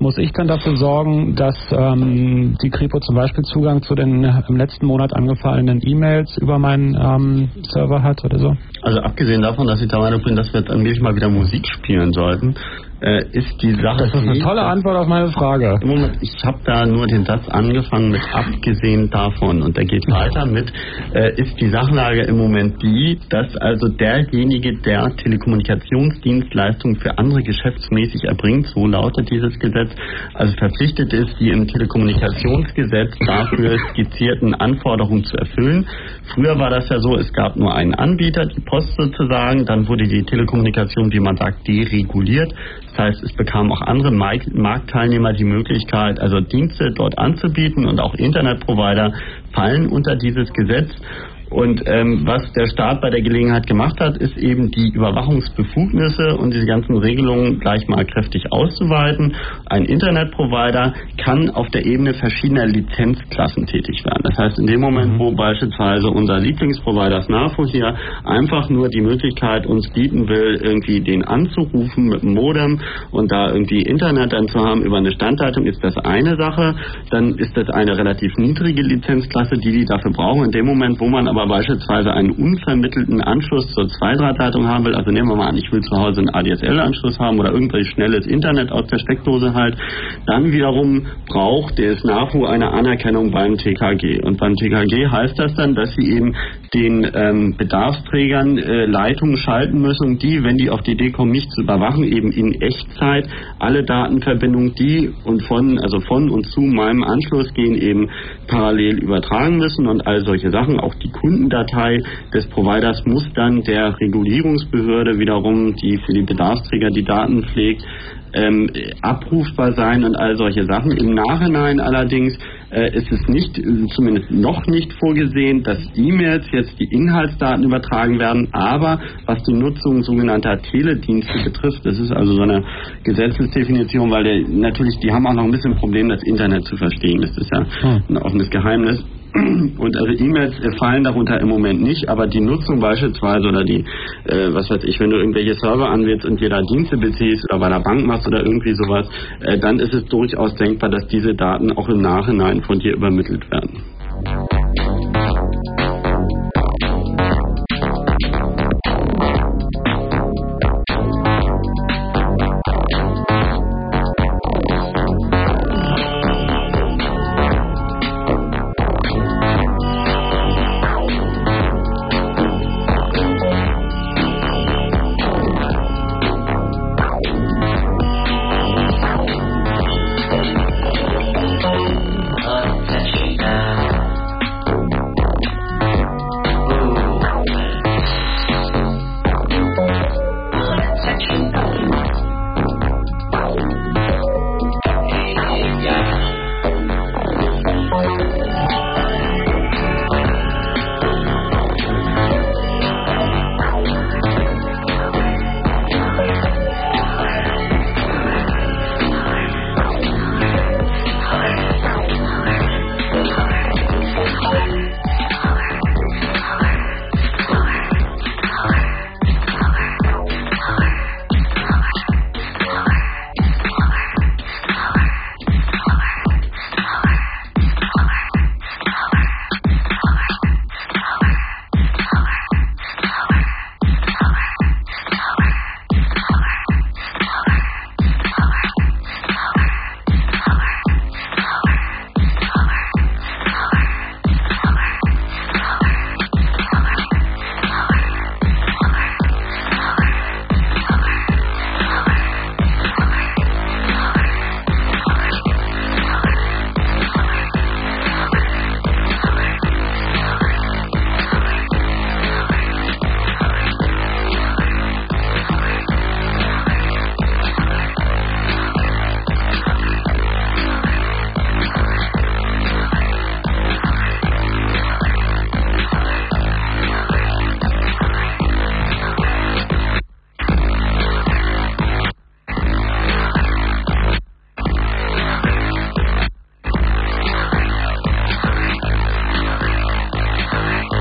muss ich dann dafür sorgen, dass ähm, die Kripo zum Beispiel Zugang zu den im letzten Monat angefallenen E-Mails über meinen ähm, Server hat oder so? Also abgesehen davon, dass ich der Meinung bin, dass wir jetzt allmählich mal wieder Musik spielen sollten, äh, ist die Sache... Das ist eine tolle Antwort auf meine Frage. Im Moment, ich habe da nur den Satz angefangen mit abgesehen davon und der geht weiter mit, äh, ist die Sachlage im Moment die, dass also derjenige, der Telekommunikationsdienstleistungen für andere geschäftsmäßig erbringt, so lautet dieses Gesetz, also verpflichtet ist, die im Telekommunikationsgesetz dafür skizzierten Anforderungen zu erfüllen. Früher war das ja so, es gab nur einen Anbieter, die Post sozusagen, dann wurde die Telekommunikation, wie man sagt, dereguliert. Das heißt, es bekamen auch andere Marktteilnehmer die Möglichkeit, also Dienste dort anzubieten und auch Internetprovider fallen unter dieses Gesetz. Und ähm, was der Staat bei der Gelegenheit gemacht hat, ist eben die Überwachungsbefugnisse und diese ganzen Regelungen gleich mal kräftig auszuweiten. Ein Internetprovider kann auf der Ebene verschiedener Lizenzklassen tätig werden. Das heißt, in dem Moment, wo beispielsweise unser Lieblingsprovider SNAFO hier einfach nur die Möglichkeit uns bieten will, irgendwie den anzurufen mit dem Modem und da irgendwie Internet dann zu haben über eine Standleitung, ist das eine Sache. Dann ist das eine relativ niedrige Lizenzklasse, die die dafür brauchen. In dem Moment, wo man aber beispielsweise einen unvermittelten Anschluss zur Zweidrahtleitung haben will, also nehmen wir mal an, ich will zu Hause einen A D S L-Anschluss haben oder irgendwelches schnelles Internet aus der Steckdose halt, dann wiederum braucht der SNAFO eine Anerkennung beim T K G. Und beim T K G heißt das dann, dass sie eben den ähm, Bedarfsträgern äh, Leitungen schalten müssen, die, wenn die auf die Idee kommen, mich zu überwachen, eben in Echtzeit alle Datenverbindungen, die und von, also von und zu meinem Anschluss gehen, eben parallel übertragen müssen und all solche Sachen, auch die Kundendatei des Providers muss dann der Regulierungsbehörde wiederum, die für die Bedarfsträger die Daten pflegt, ähm, abrufbar sein und all solche Sachen. Im Nachhinein allerdings äh, ist es nicht, zumindest noch nicht vorgesehen, dass E-Mails jetzt die Inhaltsdaten übertragen werden, aber was die Nutzung sogenannter Teledienste betrifft, das ist also so eine Gesetzesdefinition, weil der, natürlich, die haben auch noch ein bisschen ein Problem, das Internet zu verstehen. Das ist ja ein offenes Geheimnis. Und also E-Mails fallen darunter im Moment nicht, aber die Nutzung beispielsweise oder die, äh, was weiß ich, wenn du irgendwelche Server anwendest und dir da Dienste beziehst oder bei der Bank machst oder irgendwie sowas, äh, dann ist es durchaus denkbar, dass diese Daten auch im Nachhinein von dir übermittelt werden.